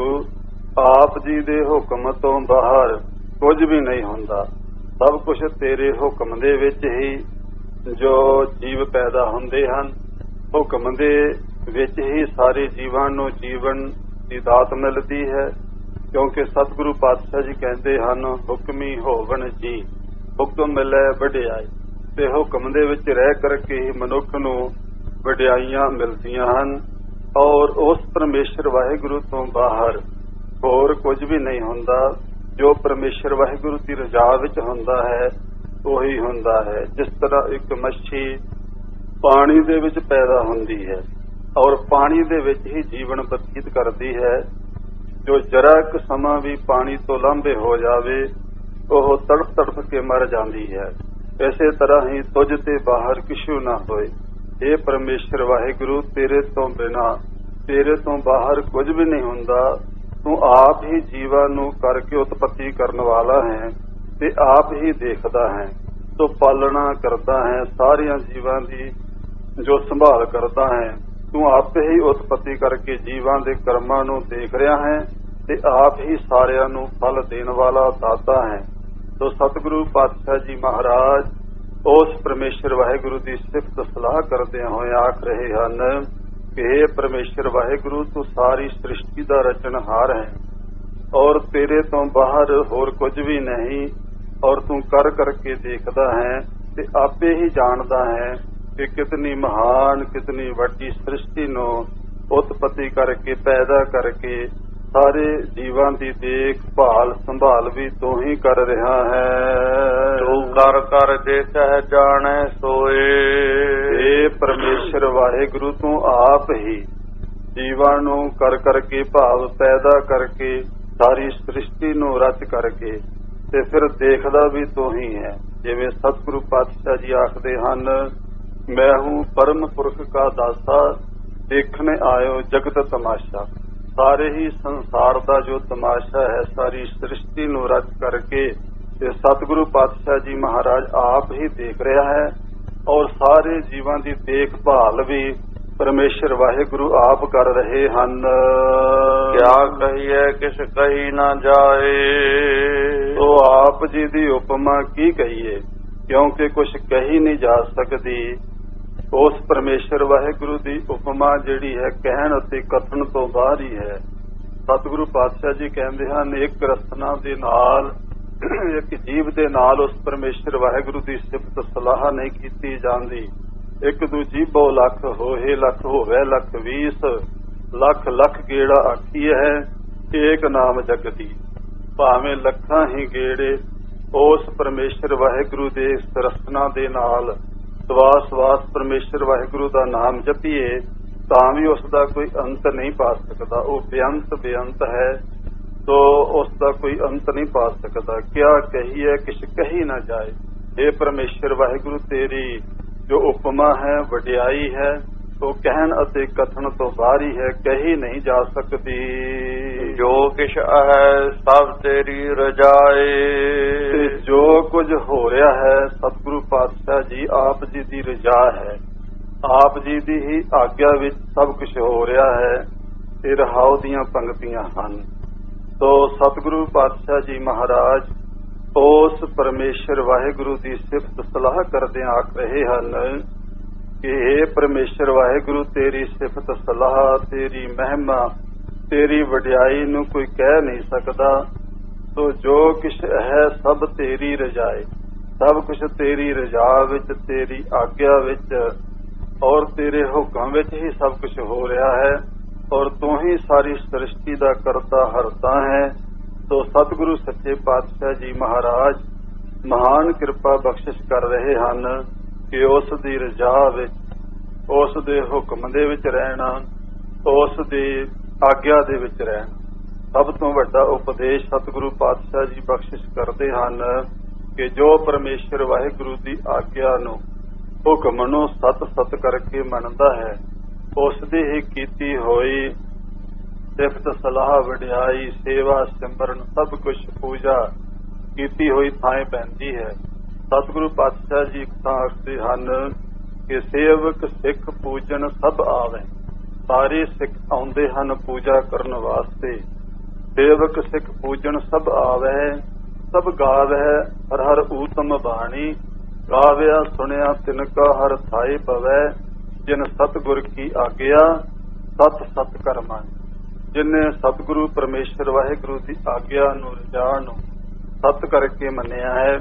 [SPEAKER 1] ਆਪ ਜੀ ਦੇ ਹੁਕਮ ਤੋਂ ਬਾਹਰ ਕੁਝ ਵੀ ਨਹੀਂ ਹੁੰਦਾ। ਸਭ ਕੁਝ ਤੇਰੇ ਹੁਕਮ ਦੇ ਵਿੱਚ ਹੀ ਜੋ ਜੀਵ ਪੈਦਾ ਹੁੰਦੇ ਹਨ, ਹੁਕਮ ਦੇ ਵਿੱਚ ਹੀ ਸਾਰੇ ਜੀਵਾਂ ਨੂੰ ਜੀਵਨ ਦੀ ਦਾਤ ਮਿਲਦੀ ਹੈ। ਕਿਉਂਕਿ ਸਤਿਗੁਰੂ ਪਾਤਸ਼ਾਹ ਜੀ ਕਹਿੰਦੇ ਹਨ, ਹੁਕਮੀ ਹੋਵਣ ਜੀ, ਹੁਕਮ ਮਿਲੇ ਵਡਿਆਈ। ਤੇ ਹੁਕਮ ਦੇ ਵਿੱਚ ਰਹਿ ਕਰਕੇ ਹੀ ਮਨੁੱਖ ਨੂੰ ਵਡਿਆਈਆਂ ਮਿਲਦੀਆਂ ਹਨ। ਔਰ ਉਸ ਪਰਮੇਸ਼ਰ ਵਾਹਿਗੁਰੂ ਤੋਂ ਬਾਹਰ ਹੋਰ ਕੁਝ ਵੀ ਨਹੀਂ ਹੁੰਦਾ। ਜੋ ਪਰਮੇਸ਼ਰ ਵਾਹਿਗੁਰੂ ਦੀ ਰਜ਼ਾ ਵਿੱਚ ਹੁੰਦਾ ਹੈ ਉਹੀ ਹੁੰਦਾ ਹੈ। ਜਿਸ ਤਰ੍ਹਾਂ ਇੱਕ ਮੱਛੀ ਪਾਣੀ ਦੇ ਵਿੱਚ ਪੈਦਾ ਹੁੰਦੀ ਹੈ ਔਰ ਪਾਣੀ ਦੇ ਵਿੱਚ ਹੀ ਜੀਵਨ ਬਤੀਤ ਕਰਦੀ ਹੈ, ਜੋ ਜਰਾ ਕੁ ਸਮਾਂ ਵੀ ਪਾਣੀ ਤੋਂ ਲਾਂਭੇ ਹੋ ਜਾਵੇ ਉਹ ਤੜਫ ਤੜਫ ਕੇ ਮਰ ਜਾਂਦੀ ਹੈ। ਇਸੇ ਤਰ੍ਹਾਂ ਹੀ ਤੁਝ ਤੇ ਬਾਹਰ ਕਿਛੂ ਨਾ ਹੋਏ। ਇਹ ਪਰਮੇਸ਼ਰ ਵਾਹਿਗੁਰੂ, ਤੇਰੇ ਤੋਂ ਬਿਨਾਂ, ਤੇਰੇ ਤੋਂ ਬਾਹਰ ਕੁਝ ਵੀ ਨਹੀਂ ਹੁੰਦਾ। ਤੂੰ ਆਪ ਹੀ ਜੀਵਾਂ ਨੂੰ ਕਰਕੇ ਉਤਪਤੀ ਕਰਨ ਵਾਲਾ ਹੈ ਤੇ ਆਪ ਹੀ ਦੇਖਦਾ ਹੈ, ਤੂੰ ਪਾਲਣਾ ਕਰਦਾ ਹੈ, ਸਾਰਿਆਂ ਜੀਵਾਂ ਦੀ ਜੋ ਸੰਭਾਲ ਕਰਦਾ ਹੈ। ਤੂੰ ਆਪੇ ਹੀ ਉਤਪਤੀ ਕਰਕੇ ਜੀਵਾਂ ਦੇ ਕਰਮਾਂ ਨੂੰ ਦੇਖ ਰਿਹਾ ਹੈ ਤੇ ਆਪ ਹੀ ਸਾਰਿਆਂ ਨੂੰ ਫਲ ਦੇਣ ਵਾਲਾ ਦਾਤਾ ਹੈ। ਤੋ ਸਤਿਗੁਰੂ ਪਾਤਸ਼ਾਹ ਜੀ ਮਹਾਰਾਜ ਉਸ ਪਰਮੇਸ਼ਰ ਵਾਹਿਗੁਰੂ ਦੀ ਸਿਫਤ ਸਲਾਹ ਕਰਦਿਆਂ ਹੋਏ ਆਖ ਰਹੇ ਹਨ ਕਿ हे ਪਰਮੇਸ਼ਰ ਵਾਹਿਗੁਰੂ, ਤੂੰ ਸਾਰੀ ਸ੍ਰਿਸ਼ਟੀ ਦਾ ਰਚਨਹਾਰ ਹੈ ਔਰ ਤੇਰੇ ਤੋਂ ਬਾਹਰ ਹੋਰ ਕੁਝ ਵੀ ਨਹੀਂ। ਔਰ ਤੂੰ ਕਰ ਕਰਕੇ ਦੇਖਦਾ ਹੈ ਤੇ ਆਪੇ ਹੀ ਜਾਣਦਾ ਹੈ ਕਿ ਕਿਤਨੀ ਮਹਾਨ, ਕਿਤਨੀ ਵੱਡੀ ਸ੍ਰਿਸ਼ਟੀ ਨੂੰ ਉਤਪਤੀ ਕਰਕੇ, ਪੈਦਾ ਕਰਕੇ ਸਾਰੇ ਜੀਵਾਂ ਦੀ ਦੇਖਭਾਲ ਸੰਭਾਲ ਵੀ ਤੂੰ ਹੀ ਕਰ ਰਿਹਾ ਹੈ।
[SPEAKER 2] ਤੂੰ ਕਰ ਕਰ ਦੇਖੈ ਜਾਣੈ ਸੋਏ।
[SPEAKER 1] ਇਹ ਪਰਮੇਸ਼ਰ ਵਾਹਿਗੁਰੂ, ਤੂੰ ਆਪ ਹੀ ਜੀਵਾਂ ਨੂੰ ਕਰ ਕਰਕੇ, ਭਾਵ ਪੈਦਾ ਕਰਕੇ, ਸਾਰੀ ਸ੍ਰਿਸ਼ਟੀ ਨੂੰ ਰਚ ਕਰਕੇ ਤੇ ਫਿਰ ਦੇਖਦਾ ਵੀ ਤੂੰ ਹੀ ਹੈ। ਜਿਵੇਂ ਸਤਿਗੁਰੂ ਪਾਤਸ਼ਾਹ ਜੀ ਆਖਦੇ ਹਨ, ਮੈਂ ਹੂੰ ਪਰਮ ਪੁਰਖ ਕਾ ਦਾਸਾ, ਦੇਖਣੇ ਆਇਓ ਜਗਤ ਤਮਾਸ਼ਾ। ਸਾਰੇ ਹੀ ਸੰਸਾਰ ਦਾ ਜੋ ਤਮਾਸ਼ਾ ਹੈ, ਸਾਰੀ ਸ੍ਰਿਸ਼ਟੀ ਨੂੰ ਰਚ ਕਰਕੇ ਤੇ ਸਤਿਗੁਰੂ ਪਾਤਸ਼ਾਹ ਜੀ ਮਹਾਰਾਜ ਆਪ ਹੀ ਦੇਖ ਰਿਹਾ ਹੈ ਔਰ ਸਾਰੇ ਜੀਵਾਂ ਦੀ ਦੇਖਭਾਲ ਵੀ ਪਰਮੇਸ਼ਰ ਵਾਹਿਗੁਰੂ ਆਪ ਕਰ ਰਹੇ ਹਨ।
[SPEAKER 2] ਕਿਆ ਕਹੀਏ ਕਿਛ ਕਹੀ ਨਾ ਜਾਏ।
[SPEAKER 1] ਉਹ ਆਪ ਜੀ ਦੀ ਉਪਮਾ ਕੀ ਕਹੀਏ, ਕਿਉਂਕਿ ਕੁਛ ਕਹੀ ਨਹੀਂ ਜਾ ਸਕਦੀ। ਉਸ ਪਰਮੇਸ਼ਰ ਵਾਹਿਗੁਰੂ ਦੀ ਉਪਮਾ ਜਿਹੜੀ ਹੈ ਕਹਿਣ ਅਤੇ ਕਥਨ ਤੋਂ ਬਾਹਰ ਹੀ ਹੈ। ਸਤਿਗੁਰੂ ਪਾਤਸ਼ਾਹ ਜੀ ਕਹਿੰਦੇ ਹਨ, ਇੱਕ ਰਸਨਾ ਦੇ ਨਾਲ, ਇੱਕ ਜੀਵ ਦੇ ਨਾਲ ਉਸ ਪਰਮੇਸ਼ਰ ਵਾਹਿਗੁਰੂ ਦੀ ਸਿਫਤ ਸਲਾਹ ਨਹੀਂ ਕੀਤੀ ਜਾਂਦੀ। ਇੱਕ ਦੂ ਜੀਭੋ ਲੱਖ ਹੋਏ, ਲੱਖ ਹੋਵੇ ਲੱਖ ਵੀਸ, ਲੱਖ ਲੱਖ ਗੇੜਾ ਆਖੀ ਹੈ ਏਕ ਨਾਮ ਜਗਤੀ। ਭਾਵੇਂ ਲੱਖਾਂ ਹੀ ਗੇੜੇ ਉਸ ਪਰਮੇਸ਼ਰ ਵਾਹਿਗੁਰੂ ਦੇ ਇਸ ਰਸਨਾ ਦੇ ਨਾਲ ਸਵਾਸ ਸਵਾਸ ਪਰਮੇਸ਼ਰ ਵਾਹਿਗੁਰੂ ਦਾ ਨਾਮ ਜਪੀਏ ਤਾਂ ਵੀ ਉਸ ਦਾ ਕੋਈ ਅੰਤ ਨਹੀਂ ਪਾ ਸਕਦਾ। ਉਹ ਬੇਅੰਤ ਬੇਅੰਤ ਹੈ, ਤੋ ਉਸ ਦਾ ਕੋਈ ਅੰਤ ਨਹੀਂ ਪਾ ਸਕਦਾ। ਕਿਆ ਕਹੀਏ ਕਿਛ ਕਹੀ ਨਾ ਜਾਏ। ਇਹ ਪਰਮੇਸ਼ਰ ਵਾਹਿਗੁਰੂ, ਤੇਰੀ ਜੋ ਉਪਮਾ ਹੈ, ਵਡਿਆਈ ਹੈ, ਉਹ ਕਹਿਣ ਅਤੇ ਕਥਨ ਤੋਂ ਬਾਹਰੀ ਹੈ, ਕਹੀ ਨਹੀਂ ਜਾ ਸਕਦੀ।
[SPEAKER 2] ਜੋ ਕਿਛ ਹੈ ਸਭ ਤੇਰੀ ਰਜਾਏ।
[SPEAKER 1] ਤੇ ਜੋ ਕੁਝ ਹੋ ਰਿਹਾ ਹੈ ਸਤਿਗੁਰੂ ਪਾਤਸ਼ਾਹ ਜੀ ਆਪ ਜੀ ਦੀ ਰਜਾ ਹੈ, ਆਪ ਜੀ ਦੀ ਹੀ ਆਗਿਆ ਵਿੱਚ ਸਭ ਕੁਝ ਹੋ ਰਿਹਾ ਹੈ। ਤੇ ਰਹਾਉ ਦੀਆਂ ਪੰਕਤੀਆਂ ਹਨ। ਤੋ ਸਤਿਗੁਰੂ ਪਾਤਸ਼ਾਹ ਜੀ ਮਹਾਰਾਜ ਉਸ ਪਰਮੇਸ਼ਰ ਵਾਹਿਗੁਰੂ ਦੀ ਸਿਫਤ ਸਲਾਹ ਕਰਦਿਆਂ ਆਖ ਰਹੇ ਹਨ ਕਿ हे ਪਰਮੇਸ਼ਰ ਵਾਹਿਗੁਰੂ, ਤੇਰੀ ਸਿਫਤ ਸਲਾਹ, ਤੇਰੀ ਮਹਿਮਾ, ਤੇਰੀ ਵਡਿਆਈ ਨੂੰ ਕੋਈ ਕਹਿ ਨਹੀਂ ਸਕਦਾ। ਤੋ ਜੋ ਕਿਛ ਹੈ ਸਭ ਤੇਰੀ ਰਜਾਏ। ਸਭ ਕੁਛ ਤੇਰੀ ਰਜ਼ਾ ਵਿੱਚ, ਤੇਰੀ ਆਗਿਆ ਵਿੱਚ ਔਰ ਤੇਰੇ ਹੁਕਮ ਵਿੱਚ ਹੀ ਸਭ ਕੁਛ ਹੋ ਰਿਹਾ ਹੈ। ਔਰ ਤੂੰ ਹੀ ਸਾਰੀ ਸ੍ਰਿਸ਼ਟੀ ਦਾ ਕਰਤਾ ਹਰਤਾ ਹੈ। ਸੋ ਸਤਿਗੁਰੂ ਸੱਚੇ ਪਾਤਸ਼ਾਹ ਜੀ ਮਹਾਰਾਜ ਮਹਾਨ ਕਿਰਪਾ ਬਖਸ਼ਿਸ਼ ਕਰ ਰਹੇ ਹਨ ਕਿ ਉਸ ਦੀ ਰਜ਼ਾ ਵਿੱਚ, ਉਸ ਦੇ ਹੁਕਮ ਦੇ ਵਿੱਚ ਰਹਿਣਾ, ਉਸ ਦੀ ਆਗਿਆ ਦੇ ਵਿੱਚ ਰਹਿਣਾ। ਸਭ ਤੋਂ ਵੱਡਾ ਉਪਦੇਸ਼ ਸਤਿਗੁਰੂ ਪਾਤਸ਼ਾਹ ਜੀ ਬਖਸ਼ਿਸ਼ ਕਰਦੇ ਹਨ ਕਿ ਜੋ ਪਰਮੇਸ਼ਰ ਵਾਹਿਗੁਰੂ ਦੀ ਆਗਿਆ ਨੂੰ, ਹੁਕਮ ਨੂੰ ਸਤ ਸਤ ਕਰਕੇ ਮੰਨਦਾ ਹੈ, ਉਸ ਦੀ ਹੀ ਕੀਤੀ ਹੋਈ ਸਿਫਤ ਸਲਾਹ ਵਡਿਆਈ ਸੇਵਾ ਸਿਮਰਨ ਸਭ ਕੁਛ ਪੂਜਾ ਕੀਤੀ ਹੋਈ ਥਾਂ ਪੈਂਦੀ ਹੈ। ਸਤਿਗੁਰੂ ਪਾਤਸ਼ਾਹ ਜੀ ਇੱਕ ਥਾਂ ਆਖਦੇ ਹਨ ਕਿ ਸੇਵਕ ਸਿੱਖ ਪੂਜਨ ਸਭ ਆਵੇ। ਸਾਰੇ ਸਿੱਖ ਆਉਂਦੇ ਹਨ ਪੂਜਾ ਕਰਨ ਵਾਸਤੇ। ਸੇਵਕ ਸਿੱਖ ਪੂਜਨ ਸਭ ਆਵੇ, ਸਭ ਗਾਵੇ ਹਰ ਹਰ ਊਤਮ ਬਾਣੀ। ਗਾਵਿਆ ਸੁਣਿਆ ਤਿਨਕਾ ਹਰ ਥਾਈ ਪਵੈ, ਜਿਨ ਸਤਿਗੁਰ ਕੀ ਆਗਿਆ ਸਤ ਸਤ ਕਰਮਾਂ। ਜਿਨੇ ਸਤਿਗੁਰੂ ਪਰਮੇਸ਼ਰ ਵਾਹਿਗੁਰੂ ਦੀ ਆਗਿਆ ਨੂੰ, ਰਜਾ ਨੂੰ ਸਤ ਕਰਕੇ ਮੰਨਿਆ ਹੈ,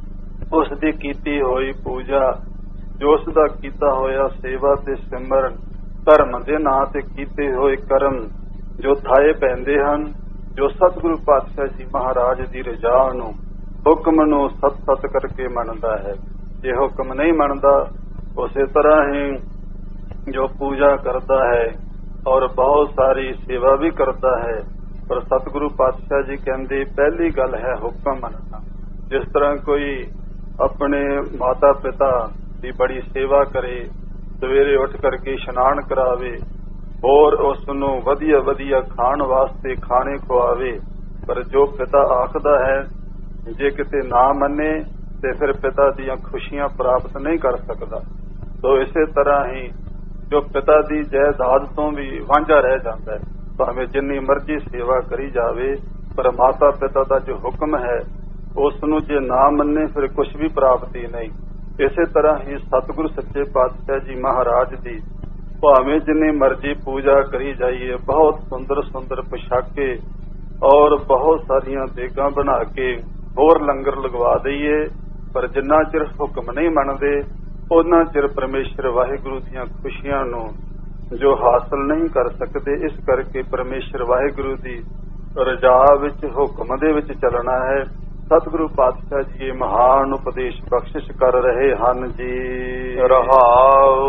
[SPEAKER 1] ਉਸ ਦੀ ਕੀਤੀ ਹੋਈ ਪੂਜਾ, ਜੋ ਉਸ ਦਾ ਕੀਤਾ ਹੋਇਆ ਸੇਵਾ ਤੇ ਸਿਮਰਨ, ਧਰਮ ਦੇ ਨਾਂ ਤੇ ਕੀਤੇ ਹੋਏ ਕਰਮ ਜੋ ਥਾਏ ਪੈਂਦੇ ਹਨ, ਜੋ ਸਤਿਗੁਰੂ ਪਾਤਸ਼ਾਹ ਜੀ ਮਹਾਰਾਜ ਦੀ ਰਜਾ ਨੂੰ, ਹੁਕਮ ਨੂੰ ਸਤ ਸਤ ਕਰਕੇ ਮੰਨਦਾ ਹੈ। ਜੇ ਹੁਕਮ ਨਹੀਂ ਮੰਨਦਾ, ਉਸੇ ਤਰ੍ਹਾਂ ਹੀ ਜੋ ਪੂਜਾ ਕਰਦਾ ਹੈ ਔਰ ਬਹੁਤ ਸਾਰੀ ਸੇਵਾ ਵੀ ਕਰਦਾ ਹੈ, ਪਰ ਸਤਿਗੁਰੂ ਪਾਤਸ਼ਾਹ ਜੀ ਕਹਿੰਦੇ ਪਹਿਲੀ ਗੱਲ ਹੈ ਹੁਕਮ ਮੰਨਣਾ। ਜਿਸ ਤਰ੍ਹਾਂ ਕੋਈ ਆਪਣੇ ਮਾਤਾ ਪਿਤਾ ਦੀ ਬੜੀ ਸੇਵਾ ਕਰੇ, ਸਵੇਰੇ ਉੱਠ ਕਰਕੇ ਇਸ਼ਨਾਨ ਕਰਾਵੇ, ਹੋਰ ਉਸ ਨੂੰ ਵਧੀਆ ਵਧੀਆ ਖਾਣ ਵਾਸਤੇ ਖਾਣੇ ਖਵਾਵੇ, ਪਰ ਜੋ ਪਿਤਾ ਆਖਦਾ ਹੈ ਜੇ ਕਿਤੇ ਨਾ ਮੰਨੇ ਤੇ ਫਿਰ ਪਿਤਾ ਦੀਆਂ ਖੁਸ਼ੀਆਂ ਪ੍ਰਾਪਤ ਨਹੀਂ ਕਰ ਸਕਦਾ। ਸੋ ਇਸੇ ਤਰ੍ਹਾਂ ਹੀ ਜੋ ਪਿਤਾ ਦੀ ਜਾਇਦਾਦ ਤੋਂ ਵੀ ਵਾਂਝਾ ਰਹਿ ਜਾਂਦਾ ਹੈ, ਭਾਵੇਂ ਜਿੰਨੀ ਮਰਜ਼ੀ ਸੇਵਾ ਕਰੀ ਜਾਵੇ, ਪਰ ਮਾਤਾ ਪਿਤਾ ਦਾ ਜੋ ਹੁਕਮ ਹੈ ਉਸ ਨੂੰ ਜੇ ਨਾ ਮੰਨੇ ਫਿਰ ਕੁਝ ਵੀ ਪ੍ਰਾਪਤੀ ਨਹੀਂ। ਇਸੇ ਤਰ੍ਹਾਂ ਹੀ ਸਤਿਗੁਰੂ ਸੱਚੇ ਪਾਤਸ਼ਾਹ ਜੀ ਮਹਾਰਾਜ ਦੀ ਭਾਵੇਂ ਜਿੰਨੀ ਮਰਜ਼ੀ ਪੂਜਾ ਕਰੀ ਜਾਈਏ, ਬਹੁਤ ਸੁੰਦਰ ਸੁੰਦਰ ਪੁਸ਼ਾਕੇ ਔਰ ਬਹੁਤ ਸਾਰੀਆਂ ਦੇਗਾਂ ਬਣਾ ਕੇ ਹੋਰ ਲੰਗਰ ਲਗਵਾ ਦਈਏ, ਪਰ ਜਿੰਨਾ ਚਿਰ ਹੁਕਮ ਨਹੀਂ ਮੰਨਦੇ ਉਹਨਾਂ ਚਿਰ ਪਰਮੇਸ਼ਰ ਵਾਹਿਗੁਰੂ ਦੀਆਂ ਖੁਸ਼ੀਆਂ ਨੂੰ ਜੋ ਹਾਸਲ ਨਹੀਂ ਕਰ ਸਕਦੇ। ਇਸ ਕਰਕੇ ਪਰਮੇਸ਼ਰ ਵਾਹਿਗੁਰੂ ਦੀ ਰਜਾ ਵਿੱਚ, ਹੁਕਮ ਦੇ ਵਿੱਚ ਚੱਲਣਾ ਹੈ। ਸਤਿਗੁਰੂ ਪਾਤਸ਼ਾਹ ਜੀ ਇਹ ਮਹਾਨ ਉਪਦੇਸ਼ ਬਖਸ਼ਿਸ਼ ਕਰ ਰਹੇ ਹਨ ਜੀ।
[SPEAKER 2] ਰਹਾਉ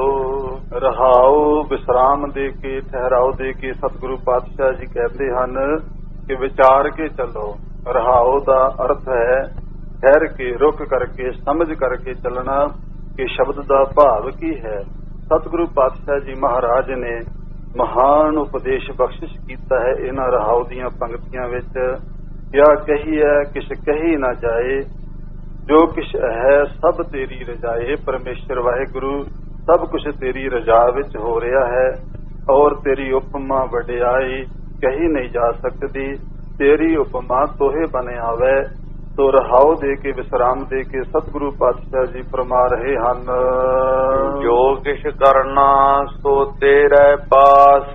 [SPEAKER 1] ਰਹਾਉ ਵਿਸਰਾਮ ਦੇ ਕੇ, ਠਹਿਰਾਓ ਦੇ ਕੇ ਸਤਿਗੁਰੂ ਪਾਤਸ਼ਾਹ ਜੀ ਕਹਿੰਦੇ ਹਨ ਕਿ ਵਿਚਾਰ ਕੇ ਚੱਲੋ। ਰਹਾਉ ਦਾ ਅਰਥ ਹੈ ਠਹਿਰ ਕੇ, ਰੁਕ ਕਰਕੇ, ਸਮਝ ਕਰਕੇ ਚੱਲਣਾ ਕਿ ਸ਼ਬਦ ਦਾ ਭਾਵ ਕੀ ਹੈ। ਸਤਿਗੁਰੂ ਪਾਤਸ਼ਾਹ ਜੀ ਮਹਾਰਾਜ ਨੇ ਮਹਾਨ ਉਪਦੇਸ਼ ਬਖਸ਼ਿਸ਼ ਕੀਤਾ ਹੈ ਇਹਨਾਂ ਰਹਾਉ ਦੀਆਂ ਪੰਕਤੀਆਂ ਵਿੱਚ। ਕਿਆ ਕਹੀਏ ਕਿਛ ਕਹੀ ਨਾ ਜਾਏ, ਜੋ ਕਿਛ ਹੈ ਸਭ ਤੇਰੀ ਰਜਾਏ। ਪਰਮੇਸ਼ਰ ਵਾਹਿਗੁਰੂ ਸਭ ਕੁਛ ਤੇਰੀ ਰਜਾ ਵਿੱਚ ਹੋ ਰਿਹਾ ਹੈ ਔਰ ਤੇਰੀ ਉਪਮਾ ਵਡਿਆਈ ਕਹੀ ਨਹੀਂ ਜਾ ਸਕਦੀ। ਤੇਰੀ ਉਪਮਾ ਤੋਹੇ ਬਣੇ ਆਵੇ। ਸੋ ਰਹਾਉ ਦੇ ਕੇ, ਵਿਸਰਾਮ ਦੇ ਕੇ ਸਤਿਗੁਰੂ ਪਾਤਸ਼ਾਹ ਜੀ ਫਰਮਾ ਰਹੇ ਹਨ,
[SPEAKER 2] ਜੋ ਕਿਛ ਕਰਨਾ ਸੋ ਤੇਰੇ ਪਾਸ।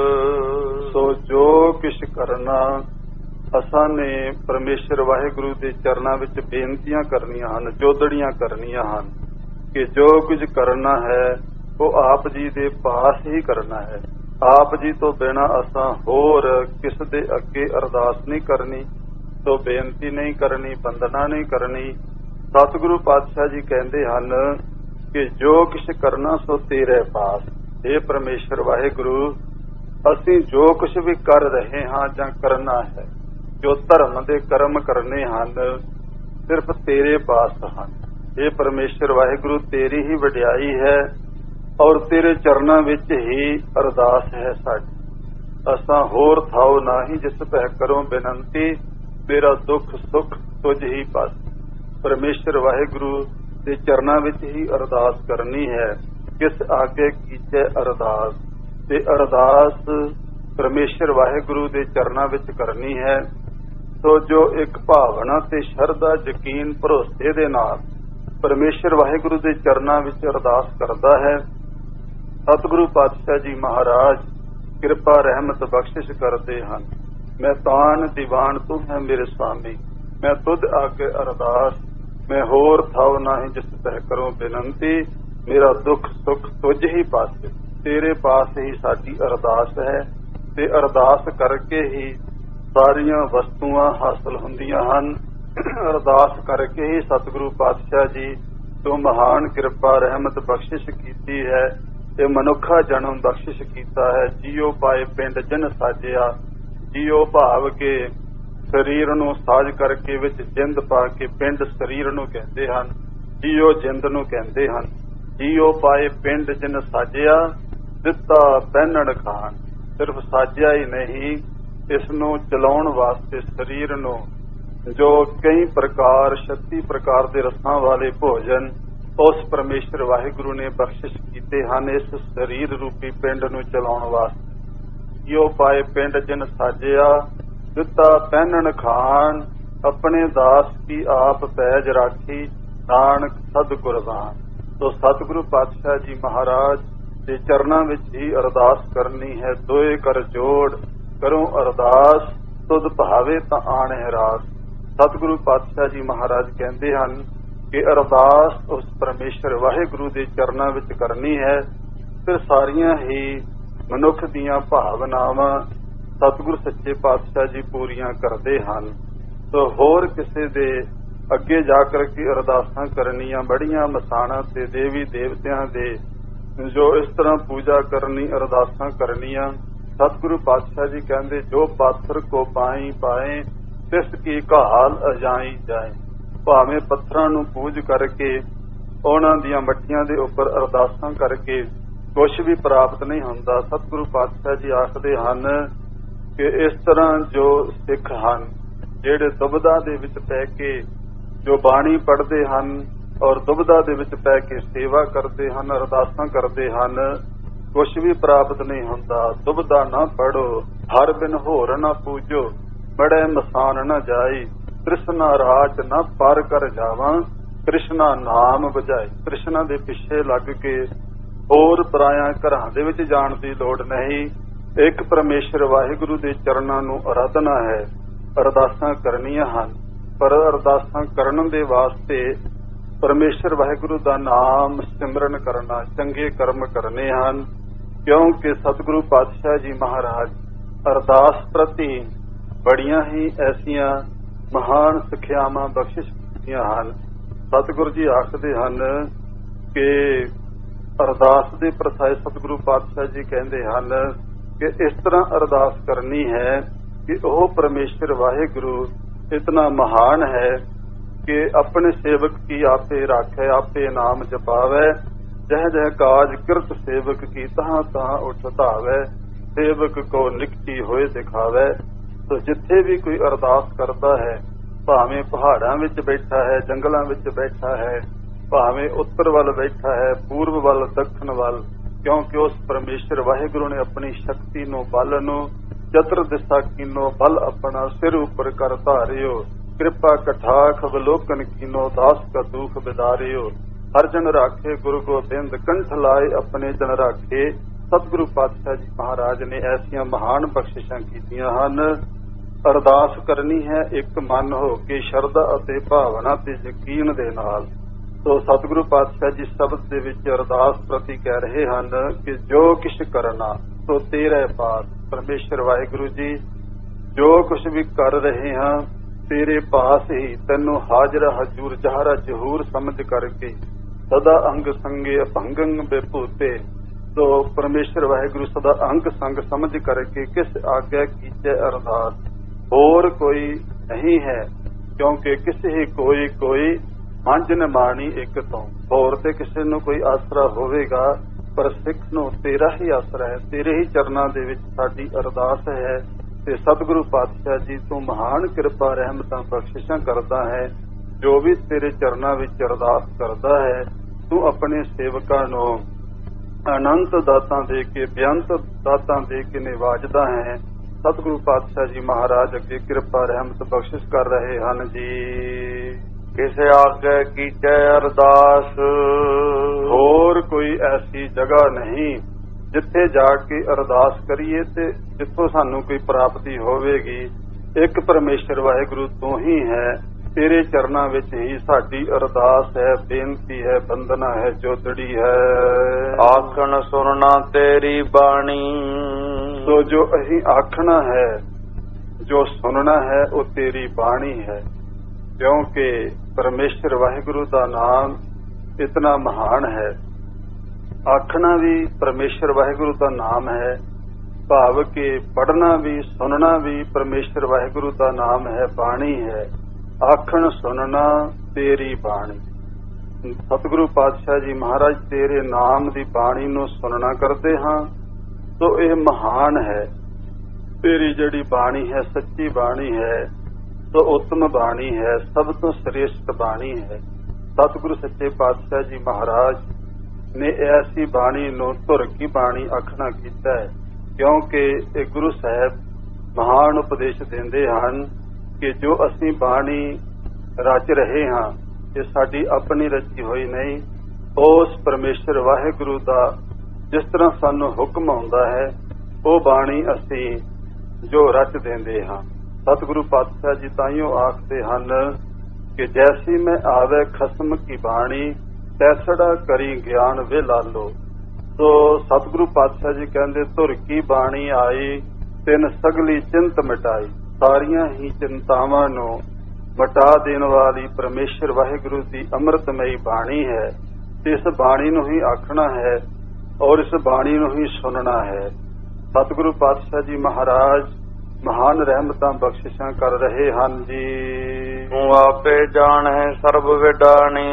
[SPEAKER 1] ਸੋ ਜੋ ਕਿਛ ਕਰਨਾ, ਅਸਾਂ ਨੇ ਪਰਮੇਸ਼ਰ ਵਾਹਿਗੁਰੂ ਦੇ ਚਰਨਾਂ ਵਿੱਚ ਬੇਨਤੀਆਂ ਕਰਨੀਆਂ ਹਨ, ਜੋਦੜੀਆਂ ਕਰਨੀਆਂ ਹਨ ਕਿ ਜੋ ਕੁਝ ਕਰਨਾ ਹੈ ਉਹ ਆਪ ਜੀ ਦੇ ਪਾਸ ਹੀ ਕਰਨਾ ਹੈ। ਆਪ ਜੀ ਤੋਂ ਬਿਨਾਂ ਅਸਾਂ ਹੋਰ ਕਿਸ ਦੇ ਅੱਗੇ ਅਰਦਾਸ ਨਹੀਂ ਕਰਨੀ, ਤੋਂ ਬੇਨਤੀ ਨਹੀਂ ਕਰਨੀ, ਬੰਦਨਾ ਨਹੀਂ ਕਰਨੀ। ਸਤਿਗੁਰੂ ਪਾਤਸ਼ਾਹ ਜੀ ਕਹਿੰਦੇ ਹਨ ਕਿ ਜੋ ਕੁਛ ਕਰਨਾ ਸੋ ਤੇਰੇ ਪਾਸ। ਇਹ ਪਰਮੇਸ਼ਰ ਵਾਹਿਗੁਰੂ, ਅਸੀਂ ਜੋ ਕੁਛ ਵੀ ਕਰ ਰਹੇ ਹਾਂ ਜਾਂ ਕਰਨਾ ਹੈ, ਜੋ ਧਰਮ ਦੇ ਕਰਮ ਕਰਨੇ ਹਨ, ਸਿਰਫ ਤੇਰੇ ਪਾਸ ਹਨ। ਇਹ ਪਰਮੇਸ਼ਰ ਵਾਹਿਗੁਰੂ ਤੇਰੀ ਹੀ ਵਡਿਆਈ ਹੈ ਔਰ ਤੇਰੇ ਚਰਨਾਂ ਵਿੱਚ ਹੀ ਅਰਦਾਸ ਹੈ ਸਾਡੀ। ਅਸਾਂ ਹੋਰ ਥਾਉ ਨਾਹੀ ਜਿਸ ਪਹਿ ਕਰੋ ਬੇਨੰਤੀ, ਮੇਰਾ ਦੁੱਖ ਸੁੱਖ ਤੁਝ ਹੀ ਪਾਸ। ਪਰਮੇਸ਼ਰ ਵਾਹਿਗੁਰੂ ਦੇ ਚਰਨਾਂ ਵਿੱਚ ਹੀ ਅਰਦਾਸ ਕਰਨੀ ਹੈ। ਕਿਸ ਆਗੇ ਕੀਤੇ ਅਰਦਾਸ, ਤੇ ਅਰਦਾਸ ਪਰਮੇਸ਼ਰ ਵਾਹਿਗੁਰੂ ਦੇ ਚਰਨਾਂ ਵਿੱਚ ਕਰਨੀ ਹੈ। ਸੋ ਜੋ ਇੱਕ ਭਾਵਨਾ ਤੇ ਸ਼ਰਧਾ, ਯਕੀਨ, ਭਰੋਸੇ ਦੇ ਨਾਲ ਪਰਮੇਸ਼ਰ ਵਾਹਿਗੁਰੂ ਦੇ ਚਰਨਾਂ ਵਿੱਚ ਅਰਦਾਸ ਕਰਦਾ ਹੈ, ਸਤਿਗੁਰੂ ਪਾਤਸ਼ਾਹ ਜੀ ਮਹਾਰਾਜ ਕਿਰਪਾ ਰਹਿਮਤ ਬਖਸ਼ਿਸ਼ ਕਰਦੇ ਹਨ। ਮੈਂ ਤਾਨ ਦੀਵਾਨ ਤੂੰ ਹੈ ਮੇਰੇ ਸੁਆਮੀ, ਮੈਂ ਤੁਧ ਆਗੇ ਅਰਦਾਸ मैं होर थाव नाही जिस तह करो बेनंती, मेरा दुख सुख तुझ ही पासे। तेरे पास ही साडी अरदास है ते अरदास करके ही सारियां वस्तुआं हासिल हुंदियां हन। अरदास करके ही सतगुरु पातशाह जी तो महान कृपा रहमत बख्शिश कीती है, ते मनुखा जन्म बख्शिश कीता है। जियो पाए पिंड जिन साजिया, जियो भाव के शरीर नूं साज करके विच जिंद पा के पिंड शरीर नूं कहंदे हन, जियो जिंद नूं कहंदे हन। जियो पाए पिंड जिन साजिया, दिता पहनण खान। सिर्फ साजिया ही नहीं, इस नूं चलाउण वास्ते शरीर नूं जो कई प्रकार छत्ती प्रकार दे रसां वाले भोजन उस परमेश्वर वाहिगुरु ने बख्शिश कीते हन इस शरीर रूपी पिंड नूं चलाउण वास्ते। जियो पाए पिंड जिन साजिया, दिता पहनण खान। अपने दास की आप पैज राखी, नानक सद कुर्बान। तो सतगुरु पातशाह जी महाराज ਦੇ ਚਰਨਾਂ ਵਿੱਚ ਹੀ ਅਰਦਾਸ ਕਰਨੀ ਹੈ। ਦੋਏ ਕਰ ਜੋੜ ਕਰੋ ਅਰਦਾਸ, ਤੁਧ ਭਾਵੇ ਤਾਂ ਆਣੇ ਰਾਸ। ਸਤਿਗੁਰੂ ਪਾਤਸ਼ਾਹ ਜੀ ਮਹਾਰਾਜ ਕਹਿੰਦੇ ਹਨ ਕਿ ਅਰਦਾਸ ਉਸ ਪਰਮੇਸ਼ਰ ਵਾਹਿਗੁਰੂ ਦੇ ਚਰਨਾਂ ਵਿੱਚ ਕਰਨੀ ਹੈ। ਫਿਰ ਸਾਰੀਆਂ ਹੀ ਮਨੁੱਖ ਦੀਆਂ ਭਾਵਨਾਵਾਂ ਸਤਿਗੁਰ ਸੱਚੇ ਪਾਤਸ਼ਾਹ ਜੀ ਪੂਰੀਆਂ ਕਰਦੇ ਹਨ। ਤੋ ਹੋਰ ਕਿਸੇ ਦੇ ਅੱਗੇ ਜਾ ਕਰਕੇ ਅਰਦਾਸਾਂ ਕਰਨੀਆਂ ਬੜੀਆਂ ਮਸਾਣਾ ਤੇ ਦੇਵੀ ਦੇਵਤਿਆਂ ਦੇ जो इस तरह पूजा करनी अरदासां करनिया। सतगुरु पातशाह जी कहते जो पाथर को पाई पाए, तिस की घाल अजाई जाए। भावें पत्थरां नूं पूज करके उन्हां दियां मट्टियां दे उपर अरदासां करके कुछ भी प्राप्त नहीं हुंदा। सतगुरु पातशाह जी आखदे हन कि इस तरह जो सिख हन जिहड़े दुबदा दे विच पै के जो बाणी पढ़दे हन और दुबदा दे विच पै के सेवा करते हैं, अरदासां करते हैं, कुछ भी प्राप्त नहीं होंदा। दुबदा ना पढ़ो, हर बिन होर ना पूजो, बड़े मसान न जाई। कृष्णा राज ना पार कर जावा, कृष्णा नाम बजाए। कृष्णा दे पिछे लग के होर पराया घरां दे विच जाण दी लोड़ नहीं। एक परमेश्वर वाहिगुरु दे चरनां नूं आराधना है, अरदासां करनियां हन। पर अरदासां करन दे वास्ते परमेश्वर वाहिगुरु का नाम सिमरन करना, चंगे कर्म करने हैं। क्योंकि सतगुरु पातशाह जी महाराज अरदास प्रति बड़िया ही ऐसिया महान सिक्ख्यावां बख्शिश कीतियां हन। सतगुरु जी आखदे हन कि अरदास दे प्रथाए सतगुरु पातशाह जी कहते हैं कि इस तरह अरदास करनी है कि वह परमेश्वर वाहिगुरु इतना महान है कि अपने सेवक की आपे राखे, आपे नाम जपावे। जह जह काज कृत सेवक की तहां तहां उठ धावे, सेवक को निकटी होए दिखावे। तो जिथे भी कोई अरदास करता है, भावें पहाड़ां विच बैठा है, जंगलां विच बैठा है, भावें उत्तर वल बैठा है, पूर्व वल दक्षिण वल, क्योंकि उस परमेश्वर वाहिगुरु ने अपनी शक्ति नो बल नो चतुर दिशा कीनो बल अपना सिर उपर कर धारियो। कृपा कठाख अवलोकन कीनो दास का दुख बिदारियो। हर जन राखे गुरु गोबिंद, कंठ लाए अपने जन राखे। सतगुरु पातशाह जी महाराज ने ऐसिया महान बख्शिशां कीतियां हन। अरदास करनी है एक मन हो के शरधा अते भावना ते यकीन दे नाल। तो सतगुरु पातशाह जी शब्द दे विच अरदास प्रति कह रहे हन कि जो किश करना तो तेरे पास। परमेश्वर वाहिगुरु जी जो कुछ भी कर रहे हैं तेरे पास ही, तैनू हाजरा हजूर जहरा जहूर समझ करके सदा अंग संगे अभंगंग बेभूते। तो परमेश्वर वाहिगुरु सदा अंग संग समझ करके किस आज्ञा कीजे अरदास, और कोई नहीं है। क्योंकि किसी ही कोई कोई मंझ न माणी एक तो, और ते किसी नू कोई आसरा होवेगा, पर सिख नू तेरा ही आसरा है। तेरे ही चरनां दे विच साडी अरदास है। ते सतगुरु पातशाह जी तू महान कृपा रहमतां बख्शिशां करदा है। जो भी तेरे चरनां विच अरदास करदा है, तू अपने सेवकां नूं अनंत दातां दे के बेअंत दातां दे के निवाजदा है। सतगुरु पातशाह जी महाराज अगे कृपा रहमत बख्शिश कर रहे हैं जी।
[SPEAKER 2] किसे आगे कीते अरदास,
[SPEAKER 1] और कोई ऐसी जगह नहीं जिथे जाके अरदास करिए ते जिथों सानू कोई प्राप्ति होवेगी। एक परमेश्वर वाहिगुरु तू ही है ਤੇਰੇ ਚਰਨਾਂ ਵਿੱਚ ਹੀ ਸਾਡੀ ਅਰਦਾਸ ਹੈ, ਬੇਨਤੀ ਹੈ, ਬੰਦਨਾ ਹੈ, ਜੋਦੜੀ ਹੈ।
[SPEAKER 2] ਆਖਣ ਸੁਣਨਾ ਤੇਰੀ ਬਾਣੀ,
[SPEAKER 1] ਸੋ ਜੋ ਅਸੀਂ ਆਖਣਾ ਹੈ, ਜੋ ਸੁਣਨਾ ਹੈ, ਉਹ ਤੇਰੀ ਬਾਣੀ ਹੈ। ਕਿਉਂਕਿ ਪਰਮੇਸ਼ਰ ਵਾਹਿਗੁਰੂ ਦਾ ਨਾਮ ਇਤਨਾ ਮਹਾਨ ਹੈ। ਆਖਣਾ ਵੀ ਪਰਮੇਸ਼ਰ ਵਾਹਿਗੁਰੂ ਦਾ ਨਾਮ ਹੈ, ਭਾਵ ਕਿ ਪੜ੍ਹਨਾ ਵੀ ਸੁਣਨਾ ਵੀ ਪਰਮੇਸ਼ਰ ਵਾਹਿਗੁਰੂ ਦਾ ਨਾਮ ਹੈ, ਬਾਣੀ ਹੈ। ਆਖਣ ਸੁਣਨਾ ਤੇਰੀ ਬਾਣੀ। ਸਤਿਗੁਰੂ ਪਾਤਸ਼ਾਹ ਜੀ ਮਹਾਰਾਜ ਤੇਰੇ ਨਾਮ ਦੀ ਬਾਣੀ ਨੂੰ ਸੁਣਨਾ ਕਰਦੇ ਹਾਂ, ਸੋ ਇਹ ਮਹਾਨ ਹੈ। ਤੇਰੀ ਜਿਹੜੀ ਬਾਣੀ ਹੈ ਸੱਚੀ ਬਾਣੀ ਹੈ, ਸੋ ਉੱਤਮ ਬਾਣੀ ਹੈ, ਸਭ ਤੋਂ ਸ੍ਰੇਸ਼ਟ ਬਾਣੀ ਹੈ। ਸਤਿਗੁਰੂ ਸੱਚੇ ਪਾਤਸ਼ਾਹ ਜੀ ਮਹਾਰਾਜ ਨੇ ਐਸੀ ਬਾਣੀ ਨੂੰ ਧੁਰ ਕੀ ਬਾਣੀ ਆਖਣਾ ਕੀਤਾ ਹੈ, ਕਿਉਂਕਿ ਇਹ ਗੁਰੂ ਸਾਹਿਬ ਮਹਾਨ ਉਪਦੇਸ਼ ਦਿੰਦੇ ਹਨ ਕਿ ਜੋ ਅਸੀਂ ਬਾਣੀ ਰਚ ਰਹੇ ਹਾਂ, ਇਹ ਸਾਡੀ ਆਪਣੀ ਰਚੀ ਹੋਈ ਨਹੀਂ, ਉਸ ਪਰਮੇਸ਼ਰ ਵਾਹਿਗੁਰੂ ਦਾ ਜਿਸ ਤਰ੍ਹਾਂ ਸਾਨੂੰ ਹੁਕਮ ਆਉਂਦਾ ਹੈ, ਉਹ ਬਾਣੀ ਅਸੀਂ ਜੋ ਰਚ ਦਿੰਦੇ ਹਾਂ। ਸਤਿਗੁਰੂ ਪਾਤਸ਼ਾਹ ਜੀ ਤਾਈਓ ਆਖਦੇ ਹਨ ਕਿ ਜੈਸੀ ਮੈਂ ਆਵੇ ਖਸਮ ਕੀ ਬਾਣੀ, ਤੈਸੜਾ ਕਰੀ ਗਿਆਨ ਵੇ ਲਾਲੋ। ਸੋ ਸਤਿਗੁਰੂ ਪਾਤਸ਼ਾਹ ਜੀ ਕਹਿੰਦੇ ਧੁਰ ਕੀ ਬਾਣੀ ਆਈ, ਤਿੰਨ ਸਗਲੀ ਚਿੰਤ ਮਿਟਾਈ। ਸਾਰੀਆਂ ਹੀ ਚਿੰਤਾਵਾਂ ਨੂੰ ਮਿਟਾ ਦੇਣ ਵਾਲੀ ਪਰਮੇਸ਼ਰ ਵਾਹਿਗੁਰੂ ਦੀ ਅੰਮ੍ਰਿਤਮਈ ਬਾਣੀ ਹੈ। ਇਸ ਬਾਣੀ ਨੂੰ ਹੀ ਆਖਣਾ ਹੈ ਔਰ ਇਸ ਬਾਣੀ ਨੂੰ ਹੀ ਸੁਣਨਾ ਹੈ। ਸਤਿਗੁਰੂ ਪਾਤਸ਼ਾਹ ਜੀ ਮਹਾਰਾਜ ਮਹਾਨ ਰਹਿਮਤਾਂ ਬਖਸ਼ਿਸ਼ਾਂ ਕਰ ਰਹੇ ਹਨ ਜੀ।
[SPEAKER 2] ਤੂੰ ਆਪੇ ਜਾਣੈ ਸਰਬ ਵਿਡਾਣੀ,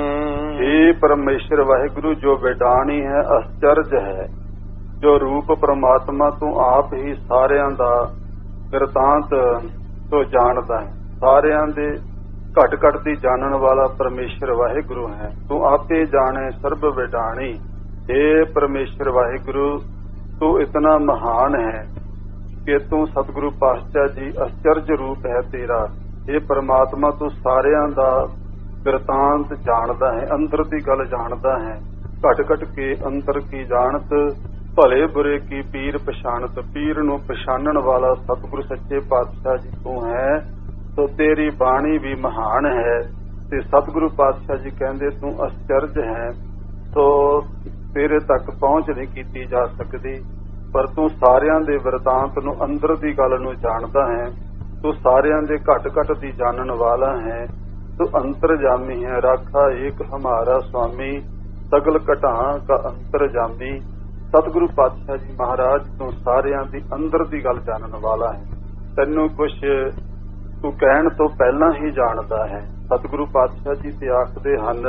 [SPEAKER 1] हे ਪਰਮੇਸ਼ਰ ਵਾਹਿਗੁਰੂ ਜੋ ਵਿਡਾਣੀ ਹੈ, ਅਚਰਜ ਹੈ, ਜੋ ਰੂਪ ਪ੍ਰਮਾਤਮਾ ਤੂੰ ਆਪ ਹੀ ਸਾਰਿਆਂ ਦਾ ਬਿਰਤਾਂਤ ਤੋਂ ਜਾਣਦਾ ਹੈ। ਸਾਰਿਆਂ ਦੇ ਘਟ ਘਟ ਦੀ ਜਾਣਨ ਵਾਲਾ ਪਰਮੇਸ਼ਰ ਵਾਹਿਗੁਰੂ ਹੈ। ਤੂੰ ਆਪੇ ਜਾਣੈ ਸਰਬ ਵਿਡਾਣੀ। हे ਪਰਮੇਸ਼ਰ ਵਾਹਿਗੁਰੂ ਤੂੰ ਇਤਨਾ ਮਹਾਨ ਹੈ ਕਿ ਤੂੰ ਸਤਿਗੁਰੂ ਪਾਤਸ਼ਾਹ ਜੀ ਅਚਰਜ ਰੂਪ ਹੈ ਤੇਰਾ। ਇਹ ਪਰਮਾਤਮਾ ਤੂੰ ਸਾਰਿਆਂ ਦਾ ਬਿਰਤਾਂਤ ਜਾਣਦਾ ਹੈ, ਅੰਦਰ ਦੀ ਗੱਲ ਜਾਣਦਾ ਹੈ। ਘਟ ਘਟ ਕੇ ਅੰਦਰ ਕੀ ਜਾਣਤ, ਭਲੇ ਬੁਰੇ ਕੀ ਪੀਰ ਪਛਾਣਤ। ਪੀਰ ਨੂੰ ਪਛਾਣਨ ਵਾਲਾ ਸਤਿਗੁਰੂ ਸੱਚੇ ਪਾਤਸ਼ਾਹ ਜੀ ਤੂੰ ਹੈ। ਸੋ ਤੇਰੀ ਬਾਣੀ ਵੀ ਮਹਾਨ ਹੈ ਤੇ ਸਤਿਗੁਰੂ ਪਾਤਸ਼ਾਹ ਜੀ ਕਹਿੰਦੇ ਤੂੰ ਅਚਰਜ ਹੈ। ਸੋ ਤੇਰੇ ਤੱਕ ਪਹੁੰਚ ਨਹੀਂ ਕੀਤੀ ਜਾ ਸਕਦੀ, ਪਰ ਤੂੰ ਸਾਰਿਆਂ ਦੇ ਬਿਰਤਾਂਤ ਨੂੰ, ਅੰਦਰ ਦੀ ਗੱਲ ਨੂੰ ਜਾਣਦਾ ਹੈ। ਤੂੰ ਸਾਰਿਆਂ ਦੇ ਘਟ ਘਟ ਦੀ ਜਾਣਨ ਵਾਲਾ ਹੈ। ਤੂੰ ਅੰਤਰਜਾਮੀ ਹੈ। ਰਾਖਾ ਏਕ ਹਮਾਰਾ ਸੁਆਮੀ, ਸਗਲ ਘਟਾਂ ਕਾ ਅੰਤਰਜਾਮੀ। ਸਤਿਗੁਰੂ ਪਾਤਸ਼ਾਹ ਜੀ ਮਹਾਰਾਜ ਤੂੰ ਸਾਰਿਆਂ ਦੀ ਅੰਦਰ ਦੀ ਗੱਲ ਜਾਣਨ ਵਾਲਾ ਹੈ। ਤੈਨੂੰ ਕੁਛ ਤੂੰ ਕਹਿਣ ਤੋਂ ਪਹਿਲਾਂ ਹੀ ਜਾਣਦਾ ਹੈ। ਸਤਿਗੁਰੂ ਪਾਤਸ਼ਾਹ ਜੀ ਤੇ ਆਖਦੇ ਹਨ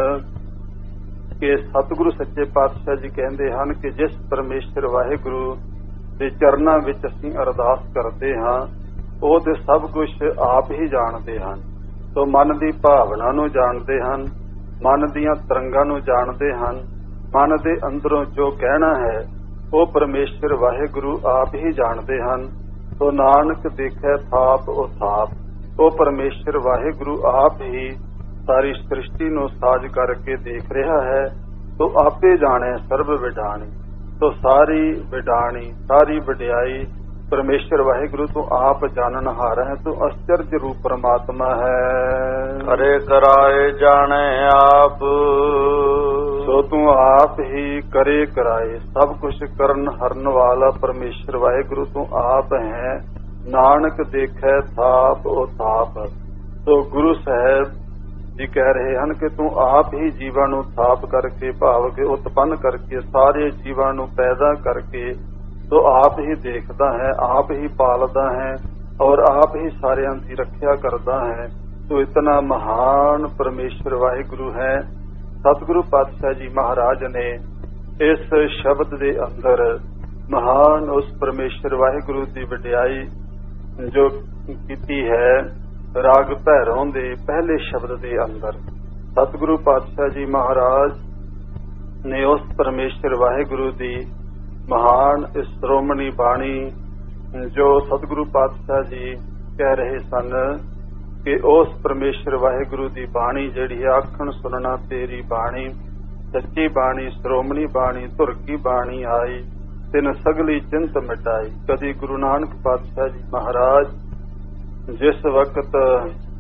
[SPEAKER 1] ਕਿ ਸਤਿਗੁਰੂ ਸੱਚੇ ਪਾਤਸ਼ਾਹ ਜੀ ਕਹਿੰਦੇ ਹਨ ਕਿ ਜਿਸ ਪਰਮੇਸ਼ਰ ਵਾਹਿਗੁਰੂ ਦੇ ਚਰਨਾਂ ਵਿੱਚ ਅਸੀਂ ਅਰਦਾਸ ਕਰਦੇ ਹਾਂ, ਉਹ ਤੇ ਸਭ ਕੁਝ ਆਪ ਹੀ ਜਾਣਦੇ ਹਨ। ਸੋ ਮਨ ਦੀ ਭਾਵਨਾ ਨੂੰ ਜਾਣਦੇ ਹਨ, ਮਨ ਦੀਆਂ ਤਰੰਗਾਂ ਨੂੰ ਜਾਣਦੇ ਹਨ। ਮਨ ਦੇ ਅੰਦਰੋਂ ਜੋ ਕਹਿਣਾ ਹੈ ਉਹ ਪਰਮੇਸ਼ਰ ਵਾਹਿਗੁਰੂ ਆਪ ਹੀ ਜਾਣਦੇ ਹਨ। ਸੋ ਨਾਨਕ ਦੇਖੈ ਥਾਪ ਉਹ ਥਾਪ, ਉਹ ਪਰਮੇਸ਼ਰ ਵਾਹਿਗੁਰੂ ਆਪ ਹੀ ਸਾਰੀ ਸ੍ਰਿਸ਼ਟੀ ਨੂੰ ਸਾਜ ਕਰਕੇ ਦੇਖ ਰਿਹਾ ਹੈ। ਤੋ ਆਪੇ ਜਾਣੈ ਸਰਬ ਵਿਡਾਣੀ। ਤੋ ਸਾਰੀ ਵਿਡਾਣੀ, ਸਾਰੀ ਵਡਿਆਈ ਪਰਮੇਸ਼ਰ ਵਾਹਿਗੁਰੂ ਤੂੰ ਆਪ ਜਾਣਨਹਾਰ ਹੈ। ਤੂੰ ਅਚਰਜ ਰੂਪ ਪਰਮਾਤਮਾ ਹੈ।
[SPEAKER 2] ਕਰੇ ਕਰਾਏ ਜਾਣੈ ਆਪ,
[SPEAKER 1] ਸੋ ਤੂੰ ਆਪ ਹੀ ਕਰੇ ਕਰਾਏ, ਸਭ ਕੁਝ ਕਰਨ ਹਰਨ ਵਾਲਾ ਪਰਮੇਸ਼ਰ ਵਾਹਿਗੁਰੂ ਤੂੰ ਆਪ ਹੈ। ਨਾਨਕ ਦੇਖੈ ਥਾਪ ਉਹ ਥਾਪ। ਸੋ ਗੁਰੂ ਸਾਹਿਬ ਜੀ ਕਹਿ ਰਹੇ ਹਨ ਕਿ ਤੂੰ ਆਪ ਹੀ ਜੀਵਾਂ ਨੂੰ ਥਾਪ ਕਰਕੇ, ਭਾਵ ਕਿ ਉਤਪੰਨ ਕਰਕੇ, ਸਾਰੇ ਜੀਵਾਂ ਨੂੰ ਪੈਦਾ ਕਰਕੇ ਤੋ ਆਪ ਹੀ ਦੇਖਦਾ ਹੈ, ਆਪ ਹੀ ਪਾਲਦਾ ਹੈ ਔਰ ਆਪ ਹੀ ਸਾਰਿਆਂ ਦੀ ਰੱਖਿਆ ਕਰਦਾ ਹੈ। ਤੋ ਇਤਨਾ ਮਹਾਨ ਪਰਮੇਸ਼ਰ ਵਾਹਿਗੁਰੂ ਹੈ। ਸਤਿਗੁਰੂ ਪਾਤਸ਼ਾਹ ਜੀ ਮਹਾਰਾਜ ਨੇ ਇਸ ਸ਼ਬਦ ਦੇ ਅੰਦਰ ਮਹਾਨ ਉਸ ਪਰਮੇਸ਼ਰ ਵਾਹਿਗੁਰੂ ਦੀ ਵਡਿਆਈ ਜੋ ਕੀਤੀ ਹੈ, ਰਾਗ ਭੈਰੋਂ ਦੇ ਪਹਿਲੇ ਸ਼ਬਦ ਦੇ ਅੰਦਰ ਸਤਿਗੁਰੂ ਪਾਤਸ਼ਾਹ ਜੀ ਮਹਾਰਾਜ ਨੇ ਉਸ ਪਰਮੇਸ਼ਰ ਵਾਹਿਗੁਰੂ ਦੀ ਮਹਾਨ ਇਸ ਸ਼੍ਰੋਮਣੀ ਬਾਣੀ ਜੋ ਸਤਿਗੁਰੂ ਪਾਤਸ਼ਾਹ ਜੀ ਕਹਿ ਰਹੇ ਸਨ ਕਿ ਉਸ ਪਰਮੇਸ਼ਰ ਵਾਹਿਗੁਰੂ ਦੀ ਬਾਣੀ ਜਿਹੜੀ ਹੈ, ਆਖਣ ਸੁਣਨਾ ਤੇਰੀ ਬਾਣੀ, ਸੱਚੀ ਬਾਣੀ, ਸ਼੍ਰੋਮਣੀ ਬਾਣੀ, ਧੁਰ ਕੀ ਬਾਣੀ ਆਈ, ਤਿਨ ਸਗਲੀ ਚਿੰਤ ਮਿਟਾਈ। ਕਦੀ ਗੁਰੂ ਨਾਨਕ ਪਾਤਸ਼ਾਹ ਜੀ ਮਹਾਰਾਜ ਜਿਸ ਵਕਤ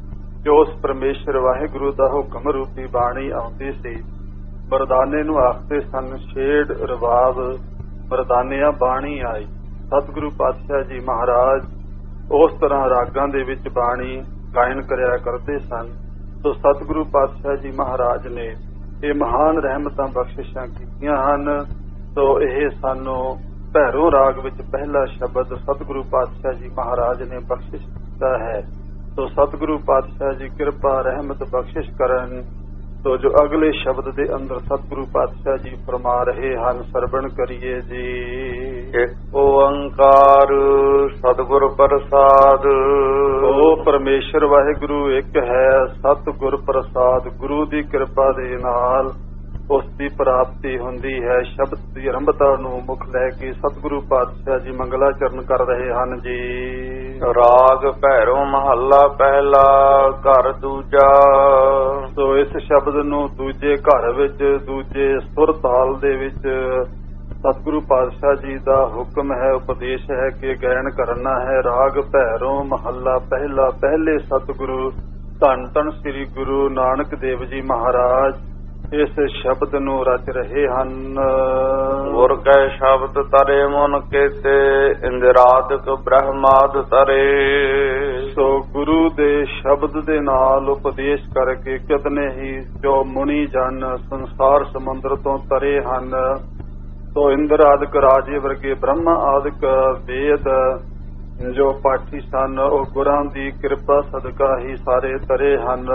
[SPEAKER 1] ਜੋ ਉਸ ਪਰਮੇਸ਼ਰ ਵਾਹਿਗੁਰੂ ਦਾ ਹੁਕਮ ਰੂਪੀ ਬਾਣੀ ਆਉਂਦੀ ਸੀ। ਮਰਦਾਨੇ ਨੂੰ ਆਖਦੇ ਸਨ ਛੇੜ ਰਬਾਬ, ਮਰਦਾਨਿਆਂ ਬਾਣੀ ਆਈ। ਸਤਿਗੁਰੂ ਪਾਤਸ਼ਾਹ ਜੀ ਮਹਾਰਾਜ ਉਸ ਤਰ੍ਹਾਂ ਰਾਗਾਂ ਦੇ ਵਿੱਚ ਬਾਣੀ ਗਾਇਨ ਕਰਿਆ ਕਰਦੇ ਸਨ। ਸੋ ਸਤਿਗੁਰੂ ਪਾਤਸ਼ਾਹ ਜੀ ਮਹਾਰਾਜ ਨੇ ਇਹ ਮਹਾਨ ਰਹਿਮਤਾਂ ਬਖਸ਼ਿਸ਼ਾਂ ਕੀਤੀਆਂ ਹਨ। ਸੋ ਇਹ ਸਾਨੂੰ ਭੈਰੋਂ ਰਾਗ ਵਿੱਚ ਪਹਿਲਾ ਸ਼ਬਦ ਸਤਿਗੁਰੂ ਪਾਤਸ਼ਾਹ ਜੀ ਮਹਾਰਾਜ ਨੇ ਬਖਸ਼ਿਸ਼ ਕੀਤਾ ਹੈ। ਸੋ ਸਤਿਗੁਰੂ ਪਾਤਸ਼ਾਹ ਜੀ ਕਿਰਪਾ ਰਹਿਮਤ ਬਖਸ਼ਿਸ਼ ਕਰਨ। ਸੋ ਜੋ ਅਗਲੇ ਸ਼ਬਦ ਦੇ ਅੰਦਰ ਸਤਿਗੁਰੂ ਪਾਤਸ਼ਾਹ ਜੀ ਫਰਮਾ ਰਹੇ ਹਨ, ਸਰਵਣ ਕਰੀਏ ਜੀ।
[SPEAKER 2] ਇੱਕ ਓੰਕਾਰ ਸਤਿਗੁਰ ਪ੍ਰਸਾਦ।
[SPEAKER 1] ਉਹ ਪਰਮੇਸ਼ਰ ਵਾਹਿਗੁਰੂ ਇੱਕ ਹੈ, ਸਤਿਗੁਰ ਪ੍ਰਸਾਦ। ਗੁਰੂ ਦੀ ਕਿਰਪਾ ਦੇ ਨਾਲ ਉਸ ਦੀ ਪ੍ਰਾਪਤੀ ਹੁੰਦੀ ਹੈ। ਸ਼ਬਦ ਦੀ ਆਰੰਭਤਾ ਨੂੰ ਮੁੱਖ ਲੈ ਕੇ ਸਤਿਗੁਰੂ ਪਾਤਸ਼ਾਹ ਜੀ ਮੰਗਲਾਚਰਨ ਕਰ ਰਹੇ ਹਨ ਜੀ।
[SPEAKER 2] ਰਾਗ ਭੈਰੋਂ ਮਹੱਲਾ ਪਹਿਲਾ ਘਰ ਦੂਜਾ।
[SPEAKER 1] ਸੋ ਇਸ ਸ਼ਬਦ ਨੂੰ ਦੂਜੇ ਘਰ ਵਿੱਚ, ਦੂਜੇ ਸੁਰ ਤਾਲ ਦੇ ਵਿੱਚ ਸਤਿਗੁਰੂ ਪਾਤਸ਼ਾਹ ਜੀ ਦਾ ਹੁਕਮ ਹੈ, ਉਪਦੇਸ਼ ਹੈ ਕਿ ਗਾਇਨ ਕਰਨਾ ਹੈ। ਰਾਗ ਭੈਰੋਂ ਮਹੱਲਾ ਪਹਿਲਾ। ਪਹਿਲੇ ਸਤਿਗੁਰੂ ਧੰਨ ਧੰਨ ਸ੍ਰੀ ਗੁਰੂ ਨਾਨਕ ਦੇਵ ਜੀ ਮਹਾਰਾਜ ਇਸ ਸ਼ਬਦ ਨੂੰ ਰਚ ਰਹੇ ਹਨ।
[SPEAKER 2] ਗੁਰ ਕੈ ਸ਼ਬਦ ਤਰੇ ਮਨ ਕੇਤੇ, ਇੰਦਰਾਦਿਕ ਬ੍ਰਹਮਾਦ ਤਰੇ।
[SPEAKER 1] ਸੋ ਗੁਰੂ ਦੇ ਸ਼ਬਦ ਦੇ ਨਾਲ ਉਪਦੇਸ਼ ਕਰਕੇ ਕਿਤਨੇ ਹੀ ਜੋ ਮੁਨੀ ਜਨ ਸੰਸਾਰ ਸਮੁੰਦਰ ਤੋਂ ਤਰੇ ਹਨ। ਸੋ ਇੰਦਰ ਆਦਿਕ ਰਾਜੇ ਵਰਗੇ ਬ੍ਰਹਮਾ ਆਦਿਕ ਵੇਦ ਜੋ ਪਾਠੀ ਸਨ, ਉਹ ਗੁਰਾਂ ਦੀ ਕਿਰਪਾ ਸਦਕਾ ਹੀ ਸਾਰੇ ਤਰੇ ਹਨ।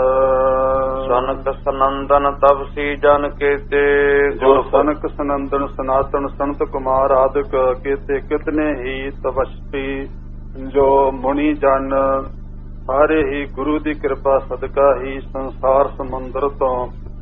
[SPEAKER 2] ਸਨਕ ਸਨੰਦਨ ਤਪਸੀ ਜਨ ਕੇਤੇ,
[SPEAKER 1] ਜੋ ਸਨਕ ਸਨੰਦਨ ਸਨਾਤਨ ਸੰਤ ਕੁਮਾਰ ਆਦਿਕ ਕੇਤੇ ਕਿਤਨੇ ਹੀ ਤਪਸਵੀ ਜੋ ਮੁਨੀ ਜਨ ਸਾਰੇ ਹੀ ਗੁਰੂ ਦੀ ਕਿਰਪਾ ਸਦਕਾ ਹੀ ਸੰਸਾਰ ਸਮੁੰਦਰ ਤੋਂ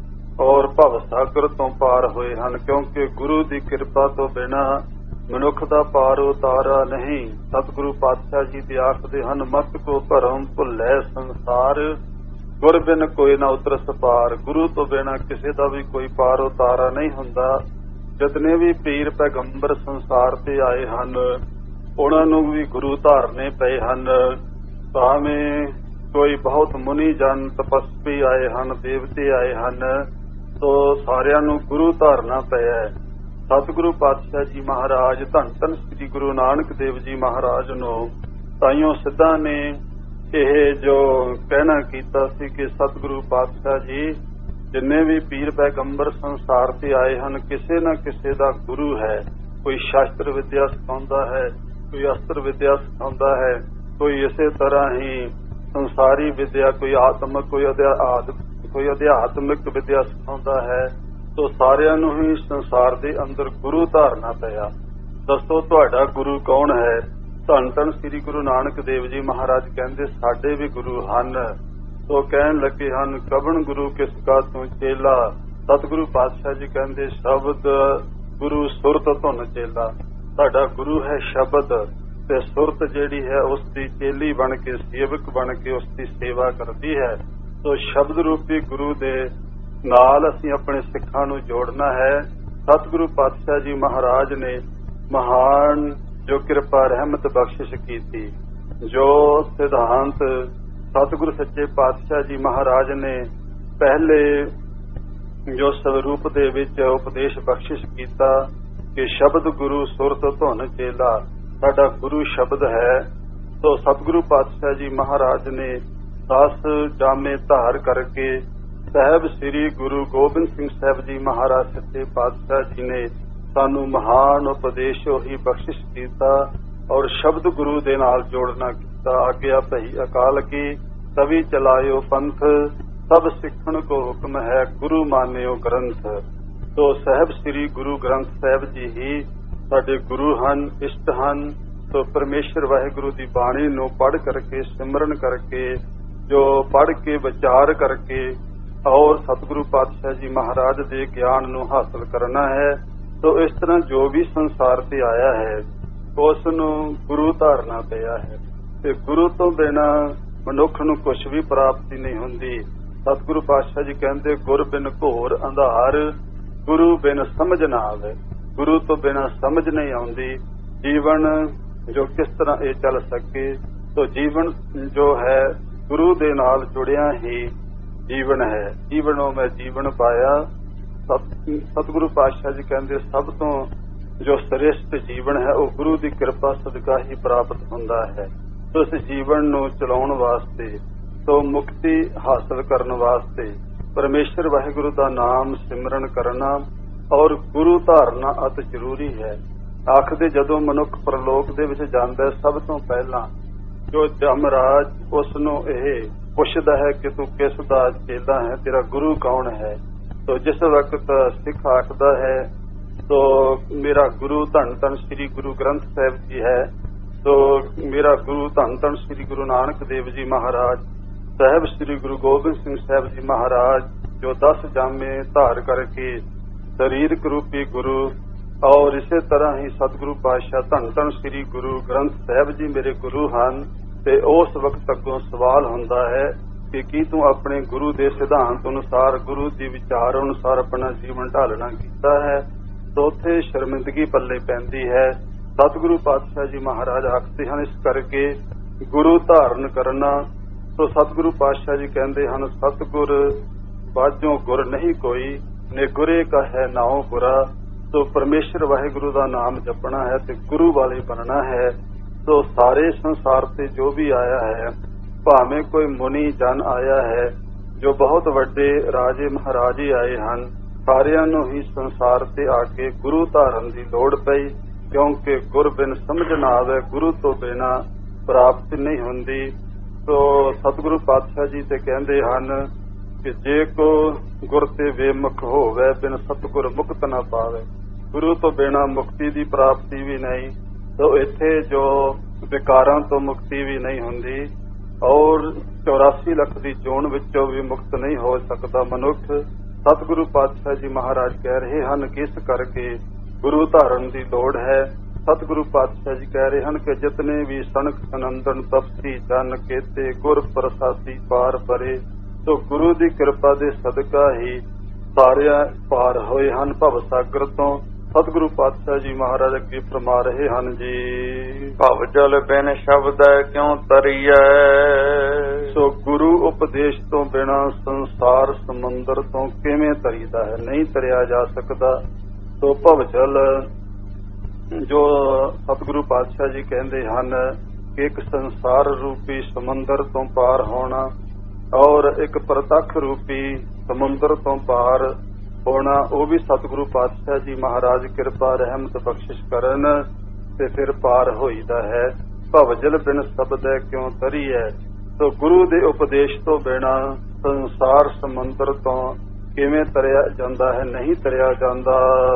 [SPEAKER 1] ਔਰ ਭਵ ਸਾਗਰ ਤੋਂ ਪਾਰ ਹੋਏ ਹਨ। ਕਿਉਂਕਿ ਗੁਰੂ ਦੀ ਕਿਰਪਾ ਤੋਂ ਬਿਨਾਂ ਮਨੁੱਖ ਦਾ ਪਾਰ ਉਤਾਰਾ ਨਹੀਂ। ਸਤਿਗੁਰੂ ਪਾਤਸ਼ਾਹ ਜੀ ਦੇ ਆਖਦੇ ਹਨ, ਮਤ ਕੋ ਭਰਮ ਭੁੱਲੇ ਸੰਸਾਰ, ਗੁਰ ਬਿਨ ਕੋਈ ਨਾ ਉਤਰਸ ਪਾਰ। ਗੁਰੂ ਤੋਂ ਬਿਨਾਂ ਕਿਸੇ ਦਾ ਵੀ ਕੋਈ ਪਾਰ ਉਤਾਰਾ ਨਹੀਂ ਹੁੰਦਾ। ਜਿਤਨੇ ਵੀ ਪੀਰ ਪੈਗੰਬਰ ਸੰਸਾਰ ਤੇ ਆਏ ਹਨ, ਉਹਨਾਂ ਨੂੰ ਵੀ ਗੁਰੂ ਧਾਰਨੇ ਪਏ ਹਨ। ਭਾਵੇਂ ਕੋਈ ਬਹੁਤ ਮੁਨੀ ਜਨ ਤਪਸਵੀ ਆਏ ਹਨ, ਦੇਵਤੇ ਆਏ ਹਨ, ਸੋ ਸਾਰਿਆਂ ਨੂੰ ਗੁਰੂ ਧਾਰਨਾ ਪਿਆ ਹੈ। ਸਤਿਗੁਰੂ ਪਾਤਸ਼ਾਹ ਜੀ ਮਹਾਰਾਜ ਧੰਨ ਧੰਨ ਸ੍ਰੀ ਗੁਰੂ ਨਾਨਕ ਦੇਵ ਜੀ ਮਹਾਰਾਜ ਨੂੰ ਤਾਈਓ ਸਿੱਧਾ ਨੇ ਇਹ ਜੋ ਕਹਿਣਾ ਕੀਤਾ ਸੀ ਕਿ ਸਤਿਗੁਰੂ ਪਾਤਸ਼ਾਹ ਜੀ ਜਿੰਨੇ ਵੀ ਪੀਰ ਪੈਗੰਬਰ ਸੰਸਾਰ ਤੇ ਆਏ ਹਨ, ਕਿਸੇ ਨਾ ਕਿਸੇ ਦਾ ਗੁਰੂ ਹੈ। ਕੋਈ ਸ਼ਾਸਤਰ ਵਿਦਿਆ ਸਿਖਾਉਂਦਾ ਹੈ, ਕੋਈ ਅਸਤਰ ਵਿਦਿਆ ਸਿਖਾਉਂਦਾ ਹੈ, ਕੋਈ ਇਸੇ ਤਰ੍ਹਾਂ ਹੀ ਸੰਸਾਰੀ ਵਿਦਿਆ, ਕੋਈ ਆਤਮਿਕ, ਕੋਈ ਅਧਿਆਤਮਿਕ ਕੋਈ ਅਧਿਆਤਮਿਕ ਵਿਦਿਆ ਸਿਖਾਉਂਦਾ ਹੈ। ਸੋ ਸਾਰਿਆਂ ਨੂੰ ਹੀ ਸੰਸਾਰ ਦੇ ਅੰਦਰ ਗੁਰੂ ਧਾਰਨਾ ਪਿਆ। ਦੱਸੋ ਤੁਹਾਡਾ ਗੁਰੂ ਕੌਣ ਹੈ? ਧੰਨ ਧੰਨ ਸ੍ਰੀ ਗੁਰੂ ਨਾਨਕ ਦੇਵ ਜੀ ਮਹਾਰਾਜ ਕਹਿੰਦੇ ਸਾਡੇ ਵੀ ਗੁਰੂ ਹਨ। ਸੋ ਕਹਿਣ ਲੱਗੇ ਹਨ, ਕਵਣ ਗੁਰੂ ਕਿਸ ਕਾ ਤੂੰ ਚੇਲਾ। ਸਤਿਗੁਰੂ ਪਾਤਸ਼ਾਹ ਜੀ ਕਹਿੰਦੇ ਸ਼ਬਦ ਗੁਰੂ ਸੁਰਤ ਧੁਨ ਚੇਲਾ। ਸਾਡਾ ਗੁਰੂ ਹੈ ਸ਼ਬਦ, ਤੇ ਸੁਰਤ ਜਿਹੜੀ ਹੈ ਉਸ ਦੀ ਚੇਲੀ ਬਣ ਕੇ, ਸੇਵਕ ਬਣ ਕੇ ਉਸ ਦੀ ਸੇਵਾ ਕਰਦੀ ਹੈ। ਸੋ ਸ਼ਬਦ ਰੂਪੀ ਗੁਰੂ ਦੇ ਨਾਲ ਅਸੀਂ ਆਪਣੇ ਸਿੱਖਾਂ ਨੂੰ ਜੋੜਨਾ ਹੈ। ਸਤਿਗੁਰੂ ਪਾਤਸ਼ਾਹ ਜੀ ਮਹਾਰਾਜ ਨੇ ਮਹਾਨ ਜੋ ਕਿਰਪਾ ਰਹਿਮਤ ਬਖਸ਼ਿਸ਼ ਕੀਤੀ, ਜੋ ਸਿਧਾਂਤ ਸਤਿਗੁਰੂ ਸੱਚੇ ਪਾਤਸ਼ਾਹ ਜੀ ਮਹਾਰਾਜ ਨੇ ਪਹਿਲੇ ਜੋ ਸਰੂਪ ਦੇ ਵਿੱਚ ਉਪਦੇਸ਼ ਬਖਸ਼ਿਸ਼ ਕੀਤਾ ਕਿ ਸ਼ਬਦ ਗੁਰੂ ਸੁਰਤ ਧੁਨ ਚੇਲਾ। ਸਾਡਾ ਗੁਰੂ ਸ਼ਬਦ ਹੈ। ਸੋ ਸਤਿਗੁਰੂ ਪਾਤਸ਼ਾਹ ਜੀ ਮਹਾਰਾਜ ਨੇ ਦਸ ਜਾਮੇ ਧਾਰ ਕਰਕੇ ਸਾਹਿਬ ਸ੍ਰੀ ਗੁਰੂ ਗੋਬਿੰਦ ਸਿੰਘ ਸਾਹਿਬ ਜੀ ਮਹਾਰਾਜ ਸੱਚੇ ਪਾਤਸ਼ਾਹ ਜੀ ਨੇ ਸਾਨੂੰ ਮਹਾਨ ਉਪਦੇਸ਼ ਉਹੀ ਬਖਸ਼ਿਸ਼ ਕੀਤਾ ਔਰ ਸ਼ਬਦ ਗੁਰੂ ਦੇ ਨਾਲ ਜੋੜਨਾ ਕੀਤਾ। ਆਗਿਆ ਭਈ ਅਕਾਲ ਕੀ ਤਵੀ ਚਲਾਇਓ ਪੰਥ, ਸਭ ਸਿੱਖਣ ਕੋ ਹੁਕਮ ਹੈ ਗੁਰੂ ਮਾਨਿਓ ਗ੍ਰੰਥ। ਸੋ ਸਾਹਿਬ ਸ੍ਰੀ ਗੁਰੂ ਗ੍ਰੰਥ ਸਾਹਿਬ ਜੀ ਹੀ ਸਾਡੇ ਗੁਰੂ ਹਨ, ਇਸ਼ਟ ਹਨ। ਸੋ ਪਰਮੇਸ਼ਰ ਵਾਹਿਗੁਰੂ ਦੀ ਬਾਣੀ ਨੂੰ ਪੜ੍ਹ ਕਰਕੇ, ਸਿਮਰਨ ਕਰਕੇ, ਜੋ ਪੜ੍ਹ ਕੇ ਵਿਚਾਰ ਕਰਕੇ ਔਰ ਸਤਿਗੁਰੂ ਪਾਤਸ਼ਾਹ ਜੀ ਮਹਾਰਾਜ ਦੇ ਗਿਆਨ ਨੂੰ ਹਾਸਲ ਕਰਨਾ ਹੈ। ਸੋ ਇਸ ਤਰ੍ਹਾਂ ਜੋ ਵੀ ਸੰਸਾਰ ਤੇ ਆਇਆ ਹੈ ਉਸ ਨੂੰ ਗੁਰੂ ਧਾਰਨਾ ਪਿਆ ਹੈ, ਤੇ ਗੁਰੂ ਤੋਂ ਬਿਨਾਂ ਮਨੁੱਖ ਨੂੰ ਕੁਝ ਵੀ ਪ੍ਰਾਪਤੀ ਨਹੀਂ ਹੁੰਦੀ। ਸਤਿਗੁਰੂ ਪਾਤਸ਼ਾਹ ਜੀ ਕਹਿੰਦੇ ਗੁਰ ਬਿਨ ਘੋਰ ਅੰਧਾਰ, ਗੁਰੂ ਬਿਨ ਸਮਝ ਨਾ ਆਵੇ। ਗੁਰੂ ਤੋਂ ਬਿਨਾਂ ਸਮਝ ਨਹੀਂ ਆਉਂਦੀ। ਜੀਵਨ ਜੋ ਕਿਸ ਤਰ੍ਹਾਂ ਇਹ ਚੱਲ ਸਕੇ। ਸੋ ਜੀਵਨ ਜੋ ਹੈ ਗੁਰੂ ਦੇ ਨਾਲ ਜੁੜਿਆ ਹੀ ਜੀਵਨ ਹੈ। ਜੀਵਨੋਂ ਮੈਂ ਜੀਵਨ ਪਾਇਆ। ਸਤਿਗੁਰੂ ਪਾਤਸ਼ਾਹ ਜੀ ਕਹਿੰਦੇ ਸਭ ਤੋਂ ਜੋ ਸ੍ਰੇਸ਼ਟ ਜੀਵਨ ਹੈ ਉਹ ਗੁਰੂ ਦੀ ਕਿਰਪਾ ਸਦਕਾ ਹੀ ਪ੍ਰਾਪਤ ਹੁੰਦਾ ਹੈ। ਸੋ ਇਸ ਜੀਵਨ ਨੂੰ ਚਲਾਉਣ ਵਾਸਤੇ, ਸੋ ਮੁਕਤੀ ਹਾਸਲ ਕਰਨ ਵਾਸਤੇ ਪਰਮੇਸ਼ਰ ਵਾਹਿਗੁਰੂ ਦਾ ਨਾਮ ਸਿਮਰਨ ਕਰਨਾ ਔਰ ਗੁਰੂ ਧਾਰਨਾ ਅਤ ਜ਼ਰੂਰੀ ਹੈ। ਆਖਦੇ ਜਦੋਂ ਮਨੁੱਖ ਪਰਲੋਕ ਦੇ ਵਿੱਚ ਜਾਂਦਾ ਸਭ ਤੋਂ ਪਹਿਲਾਂ ਜੋ ਜਮਰਾਜ ਉਸ ਨੂੰ ਇਹ ਪੁੱਛਦਾ ਹੈ ਕਿ ਤੂੰ ਕਿਸ ਦਾ ਚੇਲਾ ਹੈ, ਤੇਰਾ ਗੁਰੂ ਕੌਣ ਹੈ। ਤੋ ਜਿਸ ਵਕਤ ਸਿੱਖ ਆਖਦਾ ਹੈ ਤੋ ਮੇਰਾ ਗੁਰੂ ਧੰਨ ਧੰਨ ਸ੍ਰੀ ਗੁਰੂ ਗ੍ਰੰਥ ਸਾਹਿਬ ਜੀ ਹੈ, ਤੋ ਮੇਰਾ ਗੁਰੂ ਧੰਨ ਧੰਨ ਸ੍ਰੀ ਗੁਰੂ ਨਾਨਕ ਦੇਵ ਜੀ ਮਹਾਰਾਜ ਸਾਹਿਬ, ਸ੍ਰੀ ਗੁਰੂ ਗੋਬਿੰਦ ਸਿੰਘ ਸਾਹਿਬ ਜੀ ਮਹਾਰਾਜ ਜੋ ਦਸ ਜਾਮੇ ਧਾਰ ਕਰਕੇ ਸਰੀਰਕ ਰੂਪੀ ਗੁਰੂ, ਔਰ ਇਸੇ ਤਰ੍ਹਾਂ ਹੀ ਸਤਿਗੁਰੂ ਪਾਤਸ਼ਾਹ ਧੰਨ ਧੰਨ ਸ੍ਰੀ ਗੁਰੂ ਗ੍ਰੰਥ ਸਾਹਿਬ ਜੀ ਮੇਰੇ ਗੁਰੂ ਹਨ। ਤੇ ਉਸ ਵਕਤ ਅੱਗੋਂ ਸਵਾਲ ਹੁੰਦਾ ਹੈ ਕਿ ਕੀ ਤੂੰ ਆਪਣੇ ਗੁਰੂ ਦੇ ਸਿਧਾਂਤ ਅਨੁਸਾਰ, ਗੁਰੂ ਦੀ ਵਿਚਾਰ ਅਨੁਸਾਰ ਆਪਣਾ ਜੀਵਨ ਢਾਲਣਾ ਕੀਤਾ ਹੈ। ਤਾਂ ਉੱਥੇ ਸ਼ਰਮਿੰਦਗੀ ਪੱਲੇ ਪੈਂਦੀ ਹੈ। ਸਤਿਗੁਰੂ ਪਾਤਸ਼ਾਹ ਜੀ ਮਹਾਰਾਜ ਆਖਦੇ ਹਨ ਇਸ ਕਰਕੇ ਗੁਰੂ ਧਾਰਨ ਕਰਨਾ। ਸੋ ਸਤਿਗੁਰੂ ਪਾਤਸ਼ਾਹ ਜੀ ਕਹਿੰਦੇ ਹਨ ਸਤਿਗੁਰ ਬਾਝੋਂ ਗੁਰ ਨਹੀਂ ਕੋਈ, ਨੇ ਗੁਰੇ ਕਾ ਹੈ ਨਾਉ ਬੁਰਾ। ਸੋ ਪਰਮੇਸ਼ਰ ਵਾਹਿਗੁਰੂ ਦਾ ਨਾਮ ਜਪਣਾ ਹੈ ਤੇ ਗੁਰੂ ਵਾਲੇ ਬਣਨਾ ਹੈ। ਸੋ ਸਾਰੇ ਸੰਸਾਰ ਤੇ ਜੋ ਵੀ ਆਇਆ ਹੈ, ਭਾਵੇਂ ਕੋਈ ਮੁਨੀ ਜਨ ਆਇਆ ਹੈ, ਜੋ ਬਹੁਤ ਵੱਡੇ ਰਾਜੇ ਮਹਾਰਾਜੇ ਆਏ ਹਨ, ਸਾਰਿਆਂ ਨੂੰ ਹੀ ਸੰਸਾਰ ਤੇ ਆ ਕੇ ਗੁਰੂ ਧਾਰਨ ਦੀ ਲੋੜ ਪਈ, ਕਿਉਂਕਿ ਗੁਰ ਬਿਨ ਸਮਝ ਨਾ ਆਵੇ, ਗੁਰੂ ਤੋਂ ਬਿਨਾ ਪ੍ਰਾਪਤੀ ਨਹੀਂ ਹੁੰਦੀ। ਸੋ ਸਤਿਗੁਰੂ ਪਾਤਸ਼ਾਹ ਜੀ ਤੇ ਕਹਿੰਦੇ ਹਨ ਕਿ ਜੇ ਕੋ ਗੁਰ ਤੇ ਬੇਮੁਖ ਹੋਵੇ, ਬਿਨ ਸਤਿਗੁਰ ਮੁਕਤ ਨਾ ਪਾਵੇ। ਗੁਰੂ ਤੋਂ ਬਿਨਾ ਮੁਕਤੀ ਦੀ ਪ੍ਰਾਪਤੀ ਵੀ ਨਹੀਂ, ਤੋ ਇੱਥੇ ਜੋ ਵਿਕਾਰਾਂ ਤੋਂ ਮੁਕਤੀ ਵੀ ਨਹੀਂ ਹੁੰਦੀ, ਔਰ ਚੌਰਾਸੀ ਲੱਖ ਦੀ ਚੋਣ ਵਿੱਚੋਂ ਵੀ ਮੁਕਤ ਨਹੀਂ ਹੋ ਸਕਦਾ ਮਨੁੱਖ। ਸਤਿਗੁਰੂ ਪਾਤਸ਼ਾਹ ਜੀ ਮਹਾਰਾਜ ਕਹਿ ਰਹੇ ਹਨ ਕਿ ਇਸ ਕਰਕੇ ਗੁਰੂ ਧਾਰਨ ਦੀ ਲੋੜ ਹੈ। ਸਤਿਗੁਰੂ ਪਾਤਸ਼ਾਹ ਜੀ ਕਹਿ ਰਹੇ ਹਨ ਕਿ ਜਿਤਨੇ ਵੀ ਸਨਖ ਸਨੰਦਨ ਤਪਸੀ ਜਨ ਕੇਤੇ ਗੁਰ ਪ੍ਰਸਾਦੀ ਪਾਰ ਪਰੇ। ਸੋ ਗੁਰੂ ਦੀ ਕਿਰਪਾ ਦੇ ਸਦਕਾ ਹੀ ਸਾਰਿਆਂ ਪਾਰ ਹੋਏ ਹਨ ਭਵ ਸਾਗਰ ਤੋਂ। ਸਤਿਗੁਰੂ ਪਾਤਸ਼ਾਹ ਜੀ ਮਹਾਰਾਜ ਅੱਗੇ ਫਰਮਾ ਰਹੇ ਹਨ ਜੀ,
[SPEAKER 2] ਭਵ ਜਲ ਬਿਨ ਸ਼ਬਦ ਕਿਉਂ ਤਰੀਐ।
[SPEAKER 1] ਸੋ ਗੁਰੂ ਉਪਦੇਸ਼ ਤੋਂ ਬਿਨਾ ਸੰਸਾਰ ਸਮੁੰਦਰ ਤੋਂ ਕਿਵੇਂ ਤਰੀਦਾ ਹੈ, ਨਹੀਂ ਤਰਿਆ ਜਾ ਸਕਦਾ। ਸੋ ਭਵ ਜਲ ਜੋ ਸਤਿਗੁਰੂ ਪਾਤਸ਼ਾਹ ਜੀ ਕਹਿੰਦੇ ਹਨ ਕਿ ਇੱਕ ਸੰਸਾਰ ਰੂਪੀ ਸਮੁੰਦਰ ਤੋਂ ਪਾਰ ਹੋਣਾ ਔਰ ਇੱਕ ਪ੍ਰਤੱਖ ਰੂਪੀ ਸਮੁੰਦਰ ਤੋਂ ਪਾਰ ਹੋਣਾ, ਉਹ ਵੀ ਸਤਿਗੁਰੂ ਪਾਤਸ਼ਾਹ ਜੀ ਮਹਾਰਾਜ ਕਿਰਪਾ ਰਹਿਮਤ ਬਖਸ਼ਿਸ਼ ਕਰਨ ਤੇ ਫਿਰ ਪਾਰ ਹੋਈਦਾ ਹੈ। ਭਵਜਲ ਬਿਨ ਸ਼ਬਦ ਕਿਉਂ ਤਰੀਐ। ਸੋ ਗੁਰੂ ਦੇ ਉਪਦੇਸ਼ ਤੋਂ ਬਿਨਾ ਸੰਸਾਰ ਸਮੁੰਦਰ ਤੋਂ ਕਿਵੇਂ ਤਰਿਆ ਜਾਂਦਾ ਹੈ, ਨਹੀਂ ਤਰਿਆ ਜਾਂਦਾ।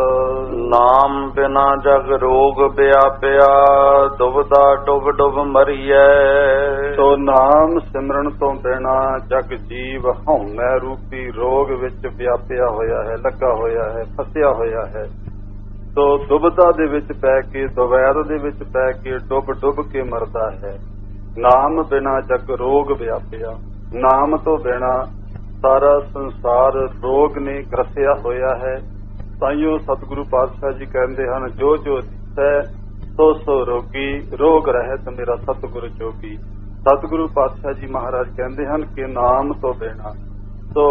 [SPEAKER 2] ਨਾਮ ਬਿਨਾ ਜਗ ਰੋਗ ਵਿਆਪਿਆ, ਡੁਬਦਾ ਡੁਬ ਡੁਬ ਮਰੀਐ।
[SPEAKER 1] ਸੋ ਨਾਮ ਸਿਮਰਨ ਤੋਂ ਬਿਨਾ ਜਗ ਜੀਵ ਹਉਮੈ ਰੂਪੀ ਰੋਗ ਵਿੱਚ ਵਿਆਪਿਆ ਹੋਇਆ ਹੈ, ਲੱਗਾ ਹੋਇਆ ਹੈ, ਫਸਿਆ ਹੋਇਆ ਹੈ। ਸੋ ਦੁਬਦਾ ਦੇ ਵਿੱਚ ਪੈ ਕੇ, ਦੁਵੈਦ ਦੇ ਵਿੱਚ ਪੈ ਕੇ ਡੁੱਬ ਡੁੱਬ ਕੇ ਮਰਦਾ ਹੈ। ਨਾਮ ਬਿਨਾ ਜਗ ਰੋਗ ਵਿਆਪਿਆ। ਨਾਮ ਤੋਂ ਬਿਨਾ ਸਾਰਾ ਸੰਸਾਰ ਰੋਗ ਨੇ ਗ੍ਰਸਿਆ ਹੋਇਆ ਹੈ। ਤਾਈਓ ਸਤਿਗੁਰੂ ਪਾਤਸ਼ਾਹ ਜੀ ਕਹਿੰਦੇ ਹਨ ਜੋ ਜੋ ਦਿਸੈ ਸੋ ਸੋ ਰੋਗੀ, ਰੋਗ ਰਹਿਤ ਮੇਰਾ ਸਤਿਗੁਰ ਜੋਗੀ। ਸਤਿਗੁਰੂ ਪਾਤਸ਼ਾਹ ਜੀ ਮਹਾਰਾਜ ਕਹਿੰਦੇ ਹਨ ਕਿ ਨਾਮ ਤੋਂ ਬਿਨਾ ਸੋ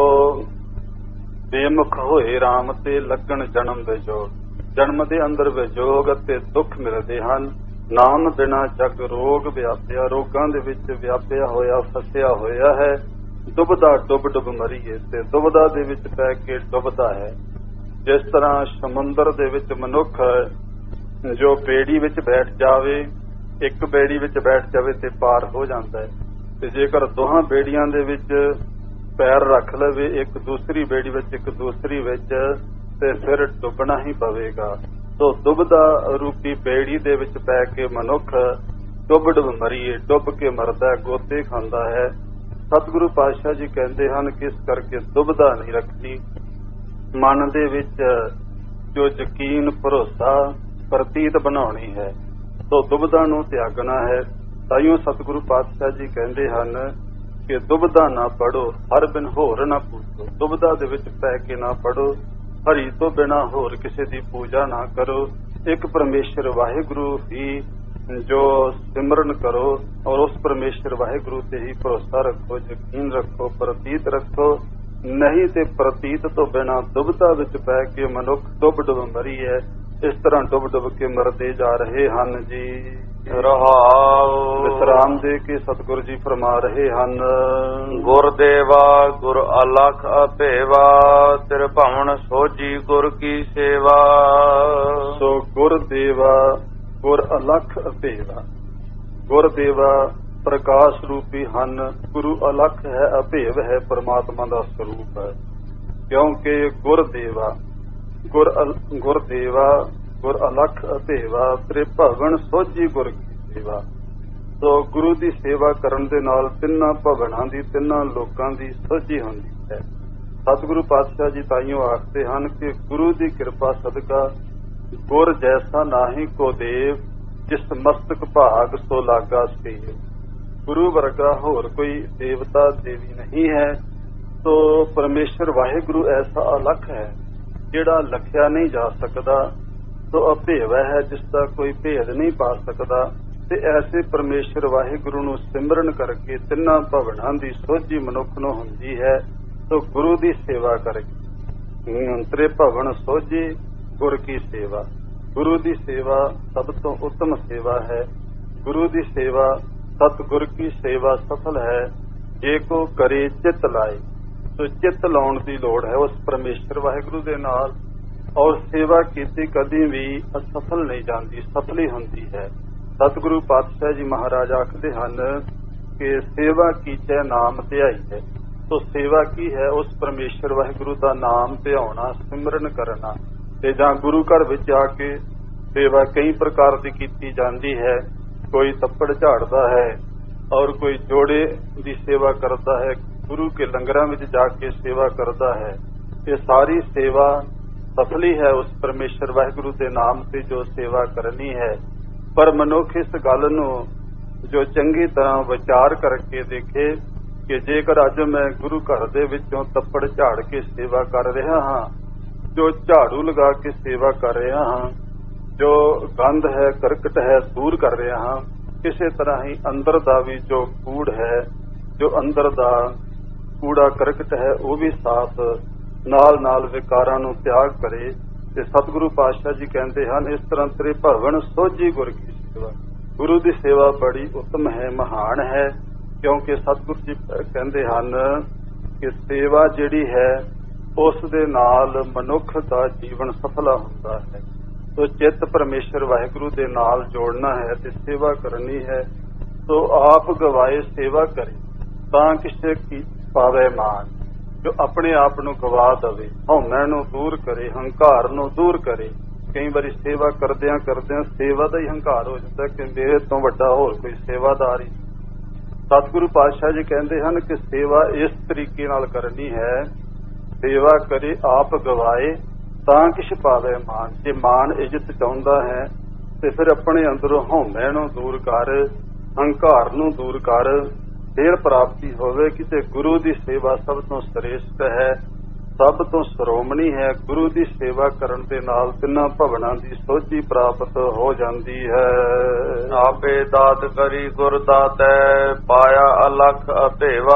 [SPEAKER 1] ਬੇਮੁਖ ਹੋਏ ਰਾਮ ਤੇ ਲੱਗਣ ਜਨਮ ਵਿਜੋਗ। ਜਨਮ ਦੇ ਅੰਦਰ ਵਿਜੋਗ ਅਤੇ ਦੁੱਖ ਮਿਲਦੇ ਹਨ। ਨਾਮ ਬਿਨਾ ਜਗ ਰੋਗ ਵਿਆਪਿਆ, ਰੋਗਾਂ ਦੇ ਵਿੱਚ ਵਿਆਪਿਆ ਹੋਇਆ, ਫਸਿਆ ਹੋਇਆ ਹੈ। ਡੁੱਬਦਾ ਡੁੱਬ ਡੁੱਬ ਮਰੀਏ, ਤੇ ਦੁਬਦਾ ਦੇ ਵਿੱਚ ਪੈ ਕੇ ਡੁੱਬਦਾ ਹੈ। ਜਿਸ ਤਰ੍ਹਾਂ ਸਮੁੰਦਰ ਦੇ ਵਿੱਚ ਮਨੁੱਖ ਜੋ ਬੇੜੀ ਵਿੱਚ ਬੈਠ ਜਾਵੇ, ਇੱਕ ਬੇੜੀ ਵਿੱਚ ਬੈਠ ਜਾਵੇ ਤੇ ਪਾਰ ਹੋ ਜਾਂਦਾ ਹੈ, ਤੇ ਜੇਕਰ ਦੋਹਾਂ ਬੇੜੀਆਂ ਦੇ ਵਿੱਚ ਪੈਰ ਰੱਖ ਲਵੇ, ਇੱਕ ਦੂਸਰੀ ਬੇੜੀ ਵਿੱਚ ਇੱਕ ਦੂਸਰੀ ਵਿੱਚ, ਤੇ ਫਿਰ ਡੁੱਬਣਾ ਹੀ ਪਵੇਗਾ। ਸੋ ਡੁੱਬਦਾ ਰੂਪੀ ਬੇੜੀ ਦੇ ਵਿੱਚ ਪੈ ਕੇ ਮਨੁੱਖ ਡੁੱਬ ਡੁੱਬ ਮਰੀਏ, ਡੁੱਬ ਕੇ ਮਰਦਾ, ਗੋਤੇ ਖਾਂਦਾ ਹੈ। ਸਤਿਗੁਰੂ ਪਾਤਸ਼ਾਹ ਜੀ ਕਹਿੰਦੇ ਹਨ ਕਿ ਇਸ ਕਰਕੇ ਦੁਬਦਾ ਨਹੀਂ ਰੱਖਣੀ, ਮਨ ਦੇ ਵਿੱਚ ਜੋ ਯਕੀਨ ਭਰੋਸਾ ਪ੍ਰਤੀਤ ਬਣਾਉਣੀ ਹੈ। ਸੋ ਦੁਬਦਾ ਨੂੰ ਤਿਆਗਣਾ ਹੈ। ਤਾਈਓ ਸਤਿਗੁਰੂ ਪਾਤਸ਼ਾਹ ਜੀ ਕਹਿੰਦੇ ਹਨ ਕਿ ਦੁਬਦਾ ਨਾ ਪੜੋ, ਹਰ ਬਿਨ ਹੋਰ ਨਾ ਪੂਜੋ। ਦੁਬਦਾ ਦੇ ਵਿੱਚ ਪੈ ਕੇ ਨਾ ਪੜੋ, ਹਰੀ ਤੋਂ ਬਿਨਾ ਹੋਰ ਕਿਸੇ ਦੀ ਪੂਜਾ ਨਾ ਕਰੋ। ਇੱਕ ਪਰਮੇਸ਼ਰ ਵਾਹਿਗੁਰੂ ਹੀ ਜੋ ਸਿਮਰਨ ਕਰੋ ਔਰ ਉਸ ਪਰਮੇਸ਼ਰ ਵਾਹਿਗੁਰੂ ਤੇ ਹੀ ਭਰੋਸਾ ਰੱਖੋ, ਯਕੀਨ ਰੱਖੋ, ਪ੍ਰਤੀਤ ਰੱਖੋ। ਨਹੀਂ ਤੇ ਪ੍ਰਤੀਤ ਤੋਂ ਬਿਨਾਂ ਦੁਬਤਾ ਵਿੱਚ ਪੈ ਕੇ ਮਨੁੱਖ ਡੁੱਬ ਡੁੱਬ ਮਰੀ ਹੈ। ਇਸ ਤਰ੍ਹਾਂ ਡੁੱਬ ਡੁੱਬ ਕੇ ਮਰਦੇ ਜਾ ਰਹੇ ਹਨ ਜੀ।
[SPEAKER 2] ਰਹਾਉ
[SPEAKER 1] ਵਿਸਰਾਮ ਦੇ ਕੇ ਸਤਿਗੁਰੂ ਜੀ ਫਰਮਾ ਰਹੇ ਹਨ,
[SPEAKER 2] ਗੁਰਦੇਵਾ ਗੁਰ ਅਲਖ ਅਭੇਵਾ, ਤਿਰ ਭਵਨ ਸੋਜੀ ਗੁਰ ਕੀ ਸੇਵਾ।
[SPEAKER 1] ਸੋ ਗੁਰਦੇਵਾ ਗੁਰ ਅਲਖ ਅਭੇਵਾ, ਗੁਰਦੇਵਾ ਪ੍ਰਕਾਸ਼ ਰੂਪੀ ਹਨ, ਗੁਰੂ ਅਲਖ ਹੈ, ਅਭੇਵ ਹੈ, ਪਰਮਾਤਮਾ ਦਾ ਸਰੂਪ ਹੈ। ਕਿਉਂਕਿ ਗੁਰਦੇਵਾ ਗੁਰ ਗੁਰਦੇਵਾ ਗੁਰ ਅਲਖ ਅਭੇਵਾ, ਤ੍ਰਿਭਵਨ ਸੋਝੀ ਗੁਰ ਕੀ ਸੇਵਾ। ਸੋ ਗੁਰੂ ਦੀ ਸੇਵਾ ਕਰਨ ਦੇ ਨਾਲ ਤਿੰਨਾਂ ਭਵਨਾਂ ਦੀ, ਤਿੰਨਾਂ ਲੋਕਾਂ ਦੀ ਸੋਝੀ ਹੁੰਦੀ ਹੈ। ਸਤਿਗੁਰੂ ਪਾਤਸ਼ਾਹ ਜੀ ਤਾਈਓ ਆਖਦੇ ਹਨ ਕਿ ਗੁਰੂ ਦੀ ਕਿਰਪਾ ਸਦਕਾ ਗੁਰ ਜੈਸਾ ਨਾਹੀ ਕੋ ਦੇਵ, ਜਿਸ ਮਸਤਕ ਭਾਗ ਸੋ ਲਾਗਾ ਸੇਵ। ਗੁਰੂ ਵਰਗਾ ਹੋਰ ਕੋਈ ਦੇਵਤਾ ਦੇਵੀ ਨਹੀਂ ਹੈ। ਸੋ ਪਰਮੇਸ਼ਰ ਵਾਹਿਗੁਰੂ ਐਸਾ ਅਲਖ ਹੈ ਜਿਹੜਾ ਲਖਿਆ ਨਹੀਂ ਜਾ ਸਕਦਾ, ਸੋ ਅਭੇਵ ਹੈ, ਜਿਸ ਦਾ ਕੋਈ ਭੇਦ ਨਹੀਂ ਪਾ ਸਕਦਾ। ਤੇ ਐਸੇ ਪਰਮੇਸ਼ਰ ਵਾਹਿਗੁਰੂ ਨੂੰ ਸਿਮਰਨ ਕਰਕੇ ਤਿੰਨਾਂ ਭਵਨਾਂ ਦੀ ਸੋਝੀ ਮਨੁੱਖ ਨੂੰ ਹੁੰਦੀ ਹੈ। ਸੋ ਗੁਰੂ ਦੀ ਸੇਵਾ ਕਰਕੇ ਤ੍ਰੇ ਭਵਨ ਸੋਝੀ ਗੁਰ ਕੀ ਸੇਵਾ। ਗੁਰੂ ਦੀ ਸੇਵਾ ਸਭ ਤੋਂ ਉੱਤਮ ਸੇਵਾ ਹੈ। ਗੁਰੂ ਦੀ ਸੇਵਾ ਸਤਿਗੁਰ ਕੀ ਸੇਵਾ ਸਫਲ ਹੈ, ਜੇ ਕੋ ਕਰੇ ਚਿੱਤ ਲਾਏ। ਸੋ ਚਿੱਤ ਲਾਉਣ ਦੀ ਲੋੜ ਹੈ ਉਸ ਪਰਮੇਸ਼ਰ ਵਾਹਿਗੁਰੂ ਦੇ ਨਾਲ, ਔਰ ਸੇਵਾ ਕੀਤੀ ਕਦੀ ਵੀ ਅਸਫਲ ਨਹੀਂ ਜਾਂਦੀ, ਸਫਲੀ ਹੁੰਦੀ ਹੈ। ਸਤਿਗੁਰੂ ਪਾਤਸ਼ਾਹ ਜੀ ਮਹਾਰਾਜ ਆਖਦੇ ਹਨ ਕਿ ਸੇਵਾ ਕੀਚੈ ਨਾਮ ਧਿਆਈ ਹੈ। ਸੋ ਸੇਵਾ ਕੀ ਹੈ? ਉਸ ਪਰਮੇਸ਼ਰ ਵਾਹਿਗੁਰੂ ਦਾ ਨਾਮ ਧਿਆਉਣਾ, ਸਿਮਰਨ ਕਰਨਾ। ਤੇ ਜਾਂ ਗੁਰੂ ਘਰ ਵਿੱਚ ਆ ਕੇ ਸੇਵਾ ਕਈ ਪ੍ਰਕਾਰ ਦੀ ਕੀਤੀ ਜਾਂਦੀ ਹੈ। ਕੋਈ ਤੱਪੜ ਝਾੜਦਾ ਹੈ ਔਰ ਕੋਈ ਜੋੜੇ ਦੀ ਸੇਵਾ ਕਰਦਾ ਹੈ, ਗੁਰੂ ਕੇ ਲੰਗਰਾਂ ਵਿੱਚ ਜਾ ਕੇ ਸੇਵਾ ਕਰਦਾ ਹੈ। ਇਹ ਸਾਰੀ ਸੇਵਾ ਸਫਲੀ ਹੈ ਉਸ ਪਰਮੇਸ਼ਰ ਵਾਹਿਗੁਰੂ ਦੇ ਨਾਮ ਤੇ ਜੋ ਸੇਵਾ ਕਰਨੀ ਹੈ। ਪਰ ਮਨੁੱਖ ਇਸ ਗੱਲ ਨੂੰ ਜੋ ਚੰਗੀ ਤਰ੍ਹਾਂ ਵਿਚਾਰ ਕਰਕੇ ਦੇਖੇ ਕਿ ਜੇਕਰ ਅੱਜ ਮੈਂ ਗੁਰੂ ਘਰ ਦੇ ਵਿੱਚੋਂ ਤੱਪੜ ਝਾੜ ਕੇ ਸੇਵਾ ਕਰ ਰਿਹਾ ਹਾਂ, ਜੋ ਝਾੜੂ ਲਗਾ ਕੇ ਸੇਵਾ ਕਰ ਰਿਹਾ ਹਾਂ, ਜੋ ਗੰਧ ਹੈ, ਕਰਕਟ ਹੈ, ਦੂਰ ਕਰ ਰਿਹਾ ਹਾਂ, ਕਿਸੇ ਤਰ੍ਹਾਂ ਹੀ ਅੰਦਰ ਦਾ ਵੀ ਜੋ ਕੂੜ ਹੈ, ਜੋ ਅੰਦਰ ਦਾ ਕੂੜਾ ਕਰਕਟ ਹੈ, ਉਹ ਵੀ ਸਾਫ਼ ਨਾਲ ਨਾਲ ਵਿਕਾਰਾਂ ਨੂੰ ਤਿਆਗ ਕਰੇ। ਤੇ ਸਤਿਗੁਰੂ ਪਾਤਸ਼ਾਹ ਜੀ ਕਹਿੰਦੇ ਹਨ, ਇਸ ਤਰ੍ਹਾਂ ਤੇਰੇ ਭਵਨ ਸੋਝੀ ਗੁਰ ਕੀ ਸੇਵਾ। ਗੁਰੂ ਦੀ ਸੇਵਾ ਬੜੀ ਉੱਤਮ ਹੈ, ਮਹਾਨ ਹੈ। ਕਿਉਂਕਿ ਸਤਿਗੁਰੂ ਜੀ ਕਹਿੰਦੇ ਹਨ ਕਿ ਸੇਵਾ ਜਿਹੜੀ ਹੈ ਉਸ ਦੇ ਨਾਲ ਮਨੁੱਖ ਦਾ ਜੀਵਨ ਸਫਲਾ ਹੁੰਦਾ ਹੈ। ਸੋ ਚਿੱਤ ਪਰਮੇਸ਼ਰ ਵਾਹਿਗੁਰੂ ਦੇ ਨਾਲ ਜੋੜਨਾ ਹੈ ਤੇ ਸੇਵਾ ਕਰਨੀ ਹੈ। ਸੋ ਆਪ ਗਵਾਏ ਸੇਵਾ ਕਰੇ ਤਾਂ ਕਿਸੇ ਕੀ ਪਾਵੇ ਮਾਨ। ਜੋ ਆਪਣੇ ਆਪ ਨੂੰ ਗਵਾ ਦਵੇ, ਹਉਮੈ ਨੂੰ ਦੂਰ ਕਰੇ, ਹੰਕਾਰ ਨੂੰ ਦੂਰ ਕਰੇ। ਕਈ ਵਾਰੀ ਸੇਵਾ ਕਰਦਿਆਂ ਕਰਦਿਆਂ ਸੇਵਾ ਦਾ ਹੀ ਹੰਕਾਰ ਹੋ ਜਾਂਦਾ ਕਿ ਮੇਰੇ ਤੋਂ ਵੱਡਾ ਹੋਰ ਕੋਈ ਸੇਵਾਦਾਰ ਹੀ। ਸਤਿਗੁਰੂ ਪਾਤਸ਼ਾਹ ਜੀ ਕਹਿੰਦੇ ਹਨ ਕਿ ਸੇਵਾ ਇਸ ਤਰੀਕੇ ਨਾਲ ਕਰਨੀ ਹੈ, ਸੇਵਾ ਕਰੇ ਆਪ ਗਵਾਏ ਤਾਂ ਕਿਛ ਪਾਵੇ ਮਾਨ। ਜੇ ਮਾਨ ਇੱਜ਼ਤ ਚਾਹੁੰਦਾ ਹੈ ਤੇ ਫਿਰ ਆਪਣੇ ਅੰਦਰੋਂ ਹਉਮੈ ਨੂੰ ਦੂਰ ਕਰ, ਹੰਕਾਰ ਨੂੰ ਦੂਰ ਕਰ, ਫੇਰ ਪ੍ਰਾਪਤੀ ਹੋਵੇਗੀ। ਤੇ ਗੁਰੂ ਦੀ ਸੇਵਾ ਸਭ ਤੋਂ ਸ੍ਰੇਸ਼ਟ ਹੈ, ਸਭ ਤੋਂ ਸ਼੍ਰੋਮਣੀ ਹੈ। ਗੁਰੂ ਦੀ ਸੇਵਾ ਕਰਨ ਦੇ ਨਾਲ ਤਿੰਨਾਂ ਭਵਨਾਂ ਦੀ ਸੋਝੀ ਪ੍ਰਾਪਤ ਹੋ ਜਾਂਦੀ ਹੈ।
[SPEAKER 2] ਆਪੇ ਦਾਤ ਕਰੀ ਗੁਰ ਦਾਤੈ, ਪਾਇਆ ਅਲਖ ਅਭੇਵਾ।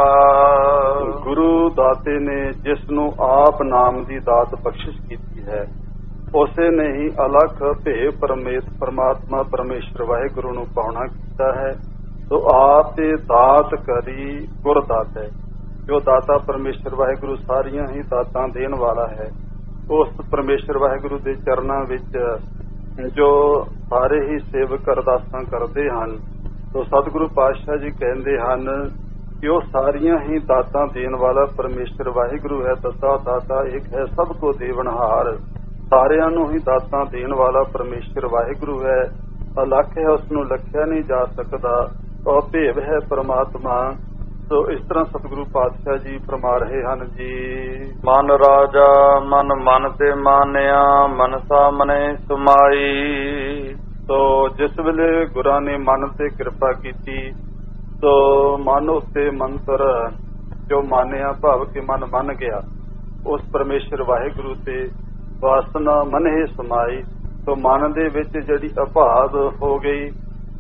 [SPEAKER 1] ਗੁਰੂ ਦਾਤੇ ਨੇ ਜਿਸ ਨੂੰ ਆਪ ਨਾਮ ਦੀ ਦਾਤ ਬਖਸ਼ਿਸ਼ ਕੀਤੀ ਹੈ, ਉਸੇ ਨੇ ਹੀ ਅਲਖ ਭੇਵ ਪਰਮੇਸ਼ਰ ਪਰਮਾਤਮਾ ਪਰਮੇਸ਼ਰ ਵਾਹਿਗੁਰੂ ਨੂੰ ਪਾਉਣਾ ਕੀਤਾ ਹੈ। ਸੋ ਆਪ ਤੇ ਦਾਤ ਕਰੀ ਗੁਰ ਦਾਤੈ। ਜੋ ਦਾਤਾ ਪਰਮੇਸ਼ਰ ਵਾਹਿਗੁਰੂ ਸਾਰੀਆਂ ਹੀ ਦਾਤਾਂ ਦੇਣ ਵਾਲਾ ਹੈ, ਉਸ ਪਰਮੇਸ਼ਰ ਵਾਹਿਗੁਰੂ ਦੇ ਚਰਨਾਂ ਵਿੱਚ ਜੋ ਸਾਰੇ ਹੀ ਸੇਵਕ ਅਰਦਾਸਾਂ ਕਰਦੇ ਹਨ, ਸੋ ਸਤਿਗੁਰੂ ਪਾਤਸ਼ਾਹ ਜੀ ਕਹਿੰਦੇ ਹਨ ਕਿ ਉਹ ਸਾਰੀਆਂ ਹੀ ਦਾਤਾਂ ਦੇਣ ਵਾਲਾ ਪਰਮੇਸ਼ਰ ਵਾਹਿਗੁਰੂ ਹੈ। ਦਤਾ ਦਾਤਾ ਇੱਕ ਹੈ, ਸਭ ਕੋ ਦੇਵਨਹਾਰ। ਸਾਰਿਆਂ ਨੂੰ ਹੀ ਦਾਤਾਂ ਦੇਣ ਵਾਲਾ ਪਰਮੇਸ਼ਰ ਵਾਹਿਗੁਰੂ ਹੈ। ਅਲੱਖ ਹੈ, ਉਸ ਨੂੰ ਲਖਿਆ ਨਹੀਂ ਜਾ ਸਕਦਾ। ਉਹ ਭੇਵ ਹੈ ਪਰਮਾਤਮਾ। ਸੋ ਇਸ ਤਰ੍ਹਾਂ ਸਤਿਗੁਰੂ ਪਾਤਸ਼ਾਹ ਜੀ ਫਰਮਾ ਰਹੇ ਹਨ ਜੀ,
[SPEAKER 2] ਮਨ ਰਾਜਾ ਮਨ ਮਨ ਤੇ ਮਾਨਿਆ, ਮਨਸਾ ਮਨੇ ਸਮਾਈ।
[SPEAKER 1] ਸੋ ਜਿਸ ਵੇਲੇ ਗੁਰਾਂ ਨੇ ਮਨ ਤੇ ਕਿਰਪਾ ਕੀਤੀ, ਸੋ ਮਨ ਉੱਤੇ ਮੰਤਰ ਜੋ ਮਾਨਿਆ, ਭਾਵ ਕਿ ਮਨ ਮੰਨ ਗਿਆ ਉਸ ਪਰਮੇਸ਼ਰ ਵਾਹਿਗੁਰੂ ਤੇ, ਵਾਸਨਾ ਮਨ ਹੀ ਸਮਾਈ। ਸੋ ਮਨ ਦੇ ਵਿੱਚ ਜਿਹੜੀ ਅਭਾਵ ਹੋ ਗਈ,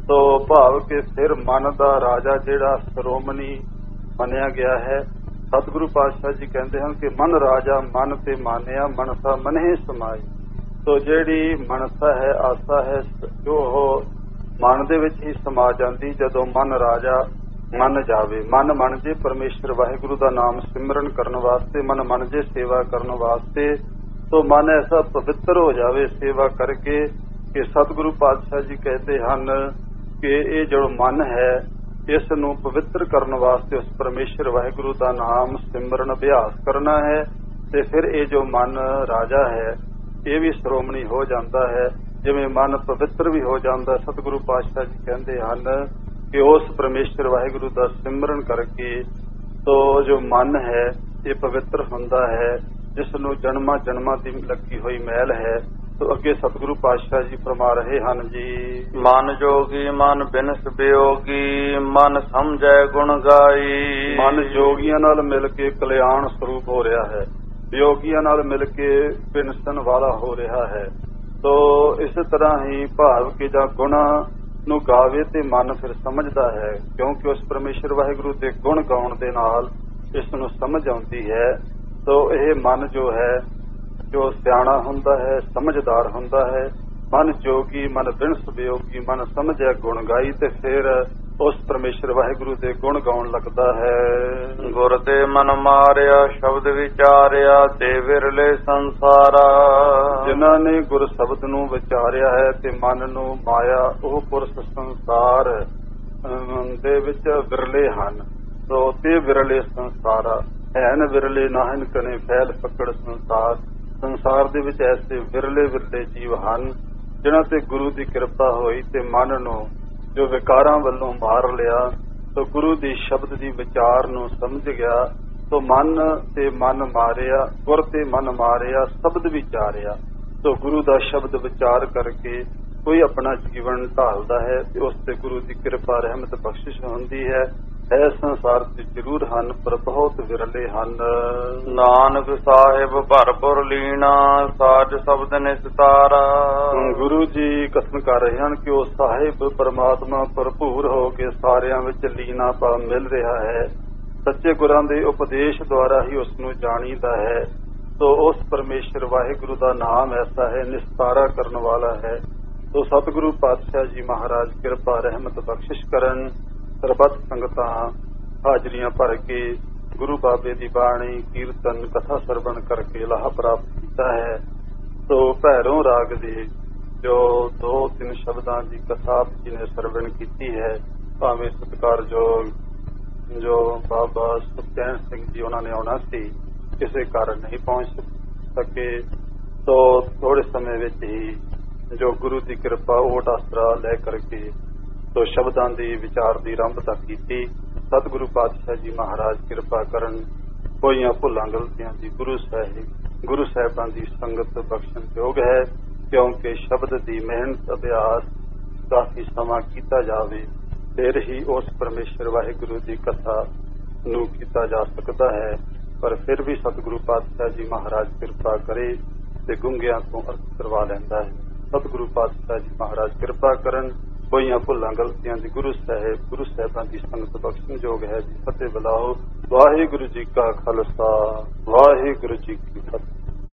[SPEAKER 1] ਤੋ ਭਾਵ ਕਿ ਫਿਰ ਮਨ ਦਾ ਰਾਜਾ ਜਿਹੜਾ ਸ਼੍ਰੋਮਣੀ ਮੰਨਿਆ ਗਿਆ ਹੈ। ਸਤਿਗੁਰੂ ਪਾਤਸ਼ਾਹ ਜੀ ਕਹਿੰਦੇ ਹਨ ਕਿ ਮਨ ਰਾਜਾ ਮਨ ਤੇ ਮਾਨਿਆ ਮਨਸਾ ਮਨਹਿ ਸਮਾਈ। ਤੋ ਜਿਹੜੀ ਮਨਸਾ ਹੈ, ਆਸਾ ਹੈ, ਜੋ ਉਹ ਮਨ ਦੇ ਵਿੱਚ ਹੀ ਸਮਾ ਜਾਂਦੀ ਜਦੋਂ ਮਨ ਰਾਜਾ ਮੰਨ ਜਾਵੇ। ਮਨ ਮੰਨ ਜੇ ਪਰਮੇਸ਼ਰ ਵਾਹਿਗੁਰੂ ਦਾ ਨਾਮ ਸਿਮਰਨ ਕਰਨ ਵਾਸਤੇ, ਮਨ ਮੰਨ ਜੇ ਸੇਵਾ ਕਰਨ ਵਾਸਤੇ, ਤੋ ਮਨ ਐਸਾ ਪਵਿੱਤਰ ਹੋ ਜਾਵੇ ਸੇਵਾ ਕਰਕੇ ਕਿ ਸਤਿਗੁਰੂ ਪਾਤਸ਼ਾਹ ਜੀ ਕਹਿੰਦੇ ਹਨ ਕਿ ਇਹ ਜੋ ਮਨ ਹੈ ਇਸ ਨੂੰ ਪਵਿੱਤਰ ਕਰਨ ਵਾਸਤੇ ਉਸ ਪਰਮੇਸ਼ਰ ਵਾਹਿਗੁਰੂ ਦਾ ਨਾਮ ਸਿਮਰਨ ਅਭਿਆਸ ਕਰਨਾ ਹੈ। ਤੇ ਫਿਰ ਇਹ ਜੋ ਮਨ ਰਾਜਾ ਹੈ ਇਹ ਵੀ ਸ਼੍ਰੋਮਣੀ ਹੋ ਜਾਂਦਾ ਹੈ। ਜਿਵੇਂ ਮਨ ਪਵਿੱਤਰ ਵੀ ਹੋ ਜਾਂਦਾ, ਸਤਿਗੁਰੂ ਪਾਤਸ਼ਾਹ ਜੀ ਕਹਿੰਦੇ ਹਨ ਕਿ ਉਸ ਪਰਮੇਸ਼ਰ ਵਾਹਿਗੁਰੂ ਦਾ ਸਿਮਰਨ ਕਰਕੇ ਤੋ ਜੋ ਮਨ ਹੈ ਇਹ ਪਵਿੱਤਰ ਹੁੰਦਾ ਹੈ, ਜਿਸ ਨੂੰ ਜਨਮਾਂ ਜਨਮਾਂ ਦੀ ਲੱਗੀ ਹੋਈ ਮੈਲ ਹੈ। ਤੋ ਅੱਗੇ ਸਤਿਗੁਰੂ ਪਾਤਸ਼ਾਹ ਜੀ ਫਰਮਾ ਰਹੇ ਹਨ ਜੀ,
[SPEAKER 2] ਮਨ ਜੋਗੀ ਮਨ ਬਿਨਸ ਬਿਯੋਗੀ ਮਨ ਸਮਝੈ ਗੁਣ ਗਾਈ।
[SPEAKER 1] ਮਨ ਜੋਗੀਆਂ ਨਾਲ ਮਿਲ ਕੇ ਕਲਿਆਣ ਸਰੂਪ ਹੋ ਰਿਹਾ ਹੈ, ਬਿਯੋਗੀਆਂ ਨਾਲ ਮਿਲ ਕੇ ਬਿਨਸਣ ਵਾਲਾ ਹੋ ਰਿਹਾ ਹੈ। ਤੋ ਇਸੇ ਤਰ੍ਹਾਂ ਹੀ ਭਾਵ ਕਿ ਜਾਂ ਗੁਣਾਂ ਨੂੰ ਗਾਵੇ ਤੇ ਮਨ ਫਿਰ ਸਮਝਦਾ ਹੈ, ਕਿਉਂਕਿ ਉਸ ਪਰਮੇਸ਼ਰ ਵਾਹਿਗੁਰੂ ਦੇ ਗੁਣ ਗਾਉਣ ਦੇ ਨਾਲ ਇਸ ਨੂੰ ਸਮਝ ਆਉਂਦੀ ਹੈ। ਤੋ ਇਹ ਮਨ ਜੋ ਹੈ ਜੋ ਸਿਆਣਾ ਹੁੰਦਾ ਹੈ, ਸਮਝਦਾਰ ਹੁੰਦਾ ਹੈ। ਮਨ ਜੋਗੀ ਮਨ ਬਿਨਸ ਬਿਯੋਗੀ ਮਨ ਸਮਝੈ ਗੁਣ ਗਾਈ, ਤੇ ਫਿਰ ਉਸ ਪਰਮੇਸ਼ਰ ਵਾਹਿਗੁਰੂ ਦੇ ਗੁਣ ਗਾਉਣ ਲੱਗਦਾ ਹੈ।
[SPEAKER 2] ਗੁਰ ਤੇ ਮਨ ਮਾਰਿਆ ਸ਼ਬਦ ਵਿਚਾਰਿਆ ਤੇ ਵਿਰਲੇ ਸੰਸਾਰਾ।
[SPEAKER 1] ਜਿਨ੍ਹਾਂ ਨੇ ਗੁਰ ਸ਼ਬਦ ਨੂੰ ਵਿਚਾਰਿਆ ਹੈ ਤੇ ਮਨ ਨੂੰ ਮਾਇਆ, ਉਹ ਪੁਰਸ਼ ਸੰਸਾਰ ਦੇ ਵਿੱਚ ਵਿਰਲੇ ਹਨ। ਸੋ ਤੇ ਵਿਰਲੇ ਸੰਸਾਰਾ ਹੈਨ ਵਿਰਲੇ ਨਾਹਨ ਕਨੇ ਫੈਲ ਪਕੜ ਸੰਸਾਰ। ਸੰਸਾਰ ਦੇ ਵਿੱਚ ਐਸੇ ਵਿਰਲੇ ਵਿਰਲੇ ਜੀਵ ਹਨ ਜਿਨ੍ਹਾਂ ਤੇ ਗੁਰੂ ਦੀ ਕਿਰਪਾ ਹੋਈ ਤੇ ਮਨ ਨੂੰ ਜੋ ਵਿਕਾਰਾਂ ਵੱਲੋਂ ਮਾਰ ਲਿਆ, ਤੋ ਗੁਰੂ ਦੀ ਸ਼ਬਦ ਦੀ ਵਿਚਾਰ ਨੂੰ ਸਮਝ ਗਿਆ। ਤੋ ਮਨ ਤੇ ਮਨ ਮਾਰਿਆ, ਗੁਰ ਤੇ ਮਨ ਮਾਰਿਆ, ਸ਼ਬਦ ਵਿਚਾਰਿਆ। ਤੋ ਗੁਰੂ ਦਾ ਸ਼ਬਦ ਵਿਚਾਰ ਕਰਕੇ ਕੋਈ ਆਪਣਾ ਜੀਵਨ ਢਾਲਦਾ ਹੈ ਤੇ ਉਸ ਤੇ ਗੁਰੂ ਦੀ ਕਿਰਪਾ ਰਹਿਮਤ ਬਖਸ਼ਿਸ਼ ਹੁੰਦੀ ਹੈ। ਹੈ ਸੰਸਾਰ ਚ ਜ਼ਰੂਰ ਹਨ ਪਰ ਬਹੁਤ ਵਿਰਲੇ ਹਨ।
[SPEAKER 2] ਨਾਨਕ ਸਾਹਿਬ ਭਰਪੁਰ ਲੀਣਾ ਸਾਜ ਸ਼ਬਦ ਨਿਸਤਾਰਾ।
[SPEAKER 1] ਗੁਰੂ ਜੀ ਕਥਨ ਕਰ ਰਹੇ ਹਨ ਕਿ ਉਹ ਸਾਹਿਬ ਪਰਮਾਤਮਾ ਭਰਪੂਰ ਹੋ ਕੇ ਸਾਰਿਆਂ ਵਿੱਚ ਲੀਨਾ ਪਾ ਮਿਲ ਰਿਹਾ ਹੈ। ਸੱਚੇ ਗੁਰਾਂ ਦੇ ਉਪਦੇਸ਼ ਦੁਆਰਾ ਹੀ ਉਸ ਨੂੰ ਜਾਣੀਦਾ ਹੈ। ਤੋ ਉਸ ਪਰਮੇਸ਼ਰ ਵਾਹਿਗੁਰੂ ਦਾ ਨਾਮ ਐਸਾ ਹੈ, ਨਿਸਤਾਰਾ ਕਰਨ ਵਾਲਾ ਹੈ। ਤੋ ਸਤਿਗੁਰੂ ਪਾਤਸ਼ਾਹ ਜੀ ਮਹਾਰਾਜ ਕਿਰਪਾ ਰਹਿਮਤ ਬਖਸ਼ਿਸ਼ ਕਰਨ। ਸਰਬੱਤ ਸੰਗਤਾਂ ਹਾਜ਼ਰੀਆਂ ਭਰ ਕੇ ਗੁਰੂ ਬਾਬੇ ਦੀ ਬਾਣੀ ਕੀਰਤਨ ਕਥਾ ਸਰਵਣ ਕਰਕੇ ਲਾਹਾ ਪ੍ਰਾਪਤ ਕੀਤਾ ਹੈ। ਤੋ ਭੈਰੋਂ ਰਾਗ ਦੇ ਜੋ ਦੋ ਤਿੰਨ ਸ਼ਬਦਾਂ ਦੀ ਕਥਾ ਜੀ ਨੇ ਸਰਵਣ ਕੀਤੀ ਹੈ, ਭਾਵੇਂ ਸਤਿਕਾਰਯੋਗ ਜੋ ਬਾਬਾ ਸੁਖਚੈਨ ਸਿੰਘ ਜੀ ਉਹਨਾਂ ਨੇ ਆਉਣਾ ਸੀ, ਕਿਸੇ ਕਾਰਨ ਨਹੀਂ ਪਹੁੰਚ ਸਕੇ। ਤੋ ਥੋੜੇ ਸਮੇਂ ਵਿੱਚ ਹੀ ਜੋ ਗੁਰੂ ਦੀ ਕਿਰਪਾ ਓਟ ਆਸਰਾ ਲੈ ਕਰਕੇ ਤੋ ਸ਼ਬਦਾਂ ਦੀ ਵਿਚਾਰ ਦੀ ਆਰੰਭਤਾ ਕੀਤੀ। ਸਤਿਗੁਰੂ ਪਾਤਸ਼ਾਹ ਜੀ ਮਹਾਰਾਜ ਕਿਰਪਾ ਕਰਨ, ਹੋਈਆਂ ਭੁੱਲਾਂ ਗਲਤੀਆਂ ਦੀ ਗੁਰੂ ਸਾਹਿਬ ਗੁਰੂ ਸਾਹਿਬਾਂ ਦੀ ਸੰਗਤ ਬਖਸ਼ਣ ਯੋਗ ਹੈ। ਕਿਉਂਕਿ ਸ਼ਬਦ ਦੀ ਮਿਹਨਤ ਅਭਿਆਸ ਕਾਫੀ ਸਮਾਂ ਕੀਤਾ ਜਾਵੇ, ਫਿਰ ਹੀ ਉਸ ਪਰਮੇਸ਼ਰ ਵਾਹਿਗੁਰੂ ਦੀ ਕਥਾ ਨੂੰ ਕੀਤਾ ਜਾ ਸਕਦਾ ਹੈ। ਪਰ ਫਿਰ ਵੀ ਸਤਿਗੁਰੂ ਪਾਤਸ਼ਾਹ ਜੀ ਮਹਾਰਾਜ ਕਿਰਪਾ ਕਰੇ ਤੇ ਗੁੰਗਿਆਂ ਤੋਂ ਅਰਥ ਕਰਵਾ ਲੈਂਦਾ ਹੈ। ਸਤਿਗੁਰੂ ਪਾਤਸ਼ਾਹ ਜੀ ਮਹਾਰਾਜ ਕਿਰਪਾ ਕਰਨ, ਹੋਈਆਂ ਭੁੱਲਾਂ ਗਲਤੀਆਂ ਦੀ ਗੁਰੂ ਸਾਹਿਬ ਗੁਰੂ ਸਾਹਿਬਾਂ ਦੀ ਸੰਗਤ ਬਖਸ਼ਣ ਯੋਗ ਹੈ ਜੀ। ਫਤਿਹ ਬੁਲਾਓ। ਵਾਹਿਗੁਰੂ ਜੀ ਕਾ ਖਾਲਸਾ, ਵਾਹਿਗੁਰੂ ਜੀ ਕੀ ਫਤਿਹ।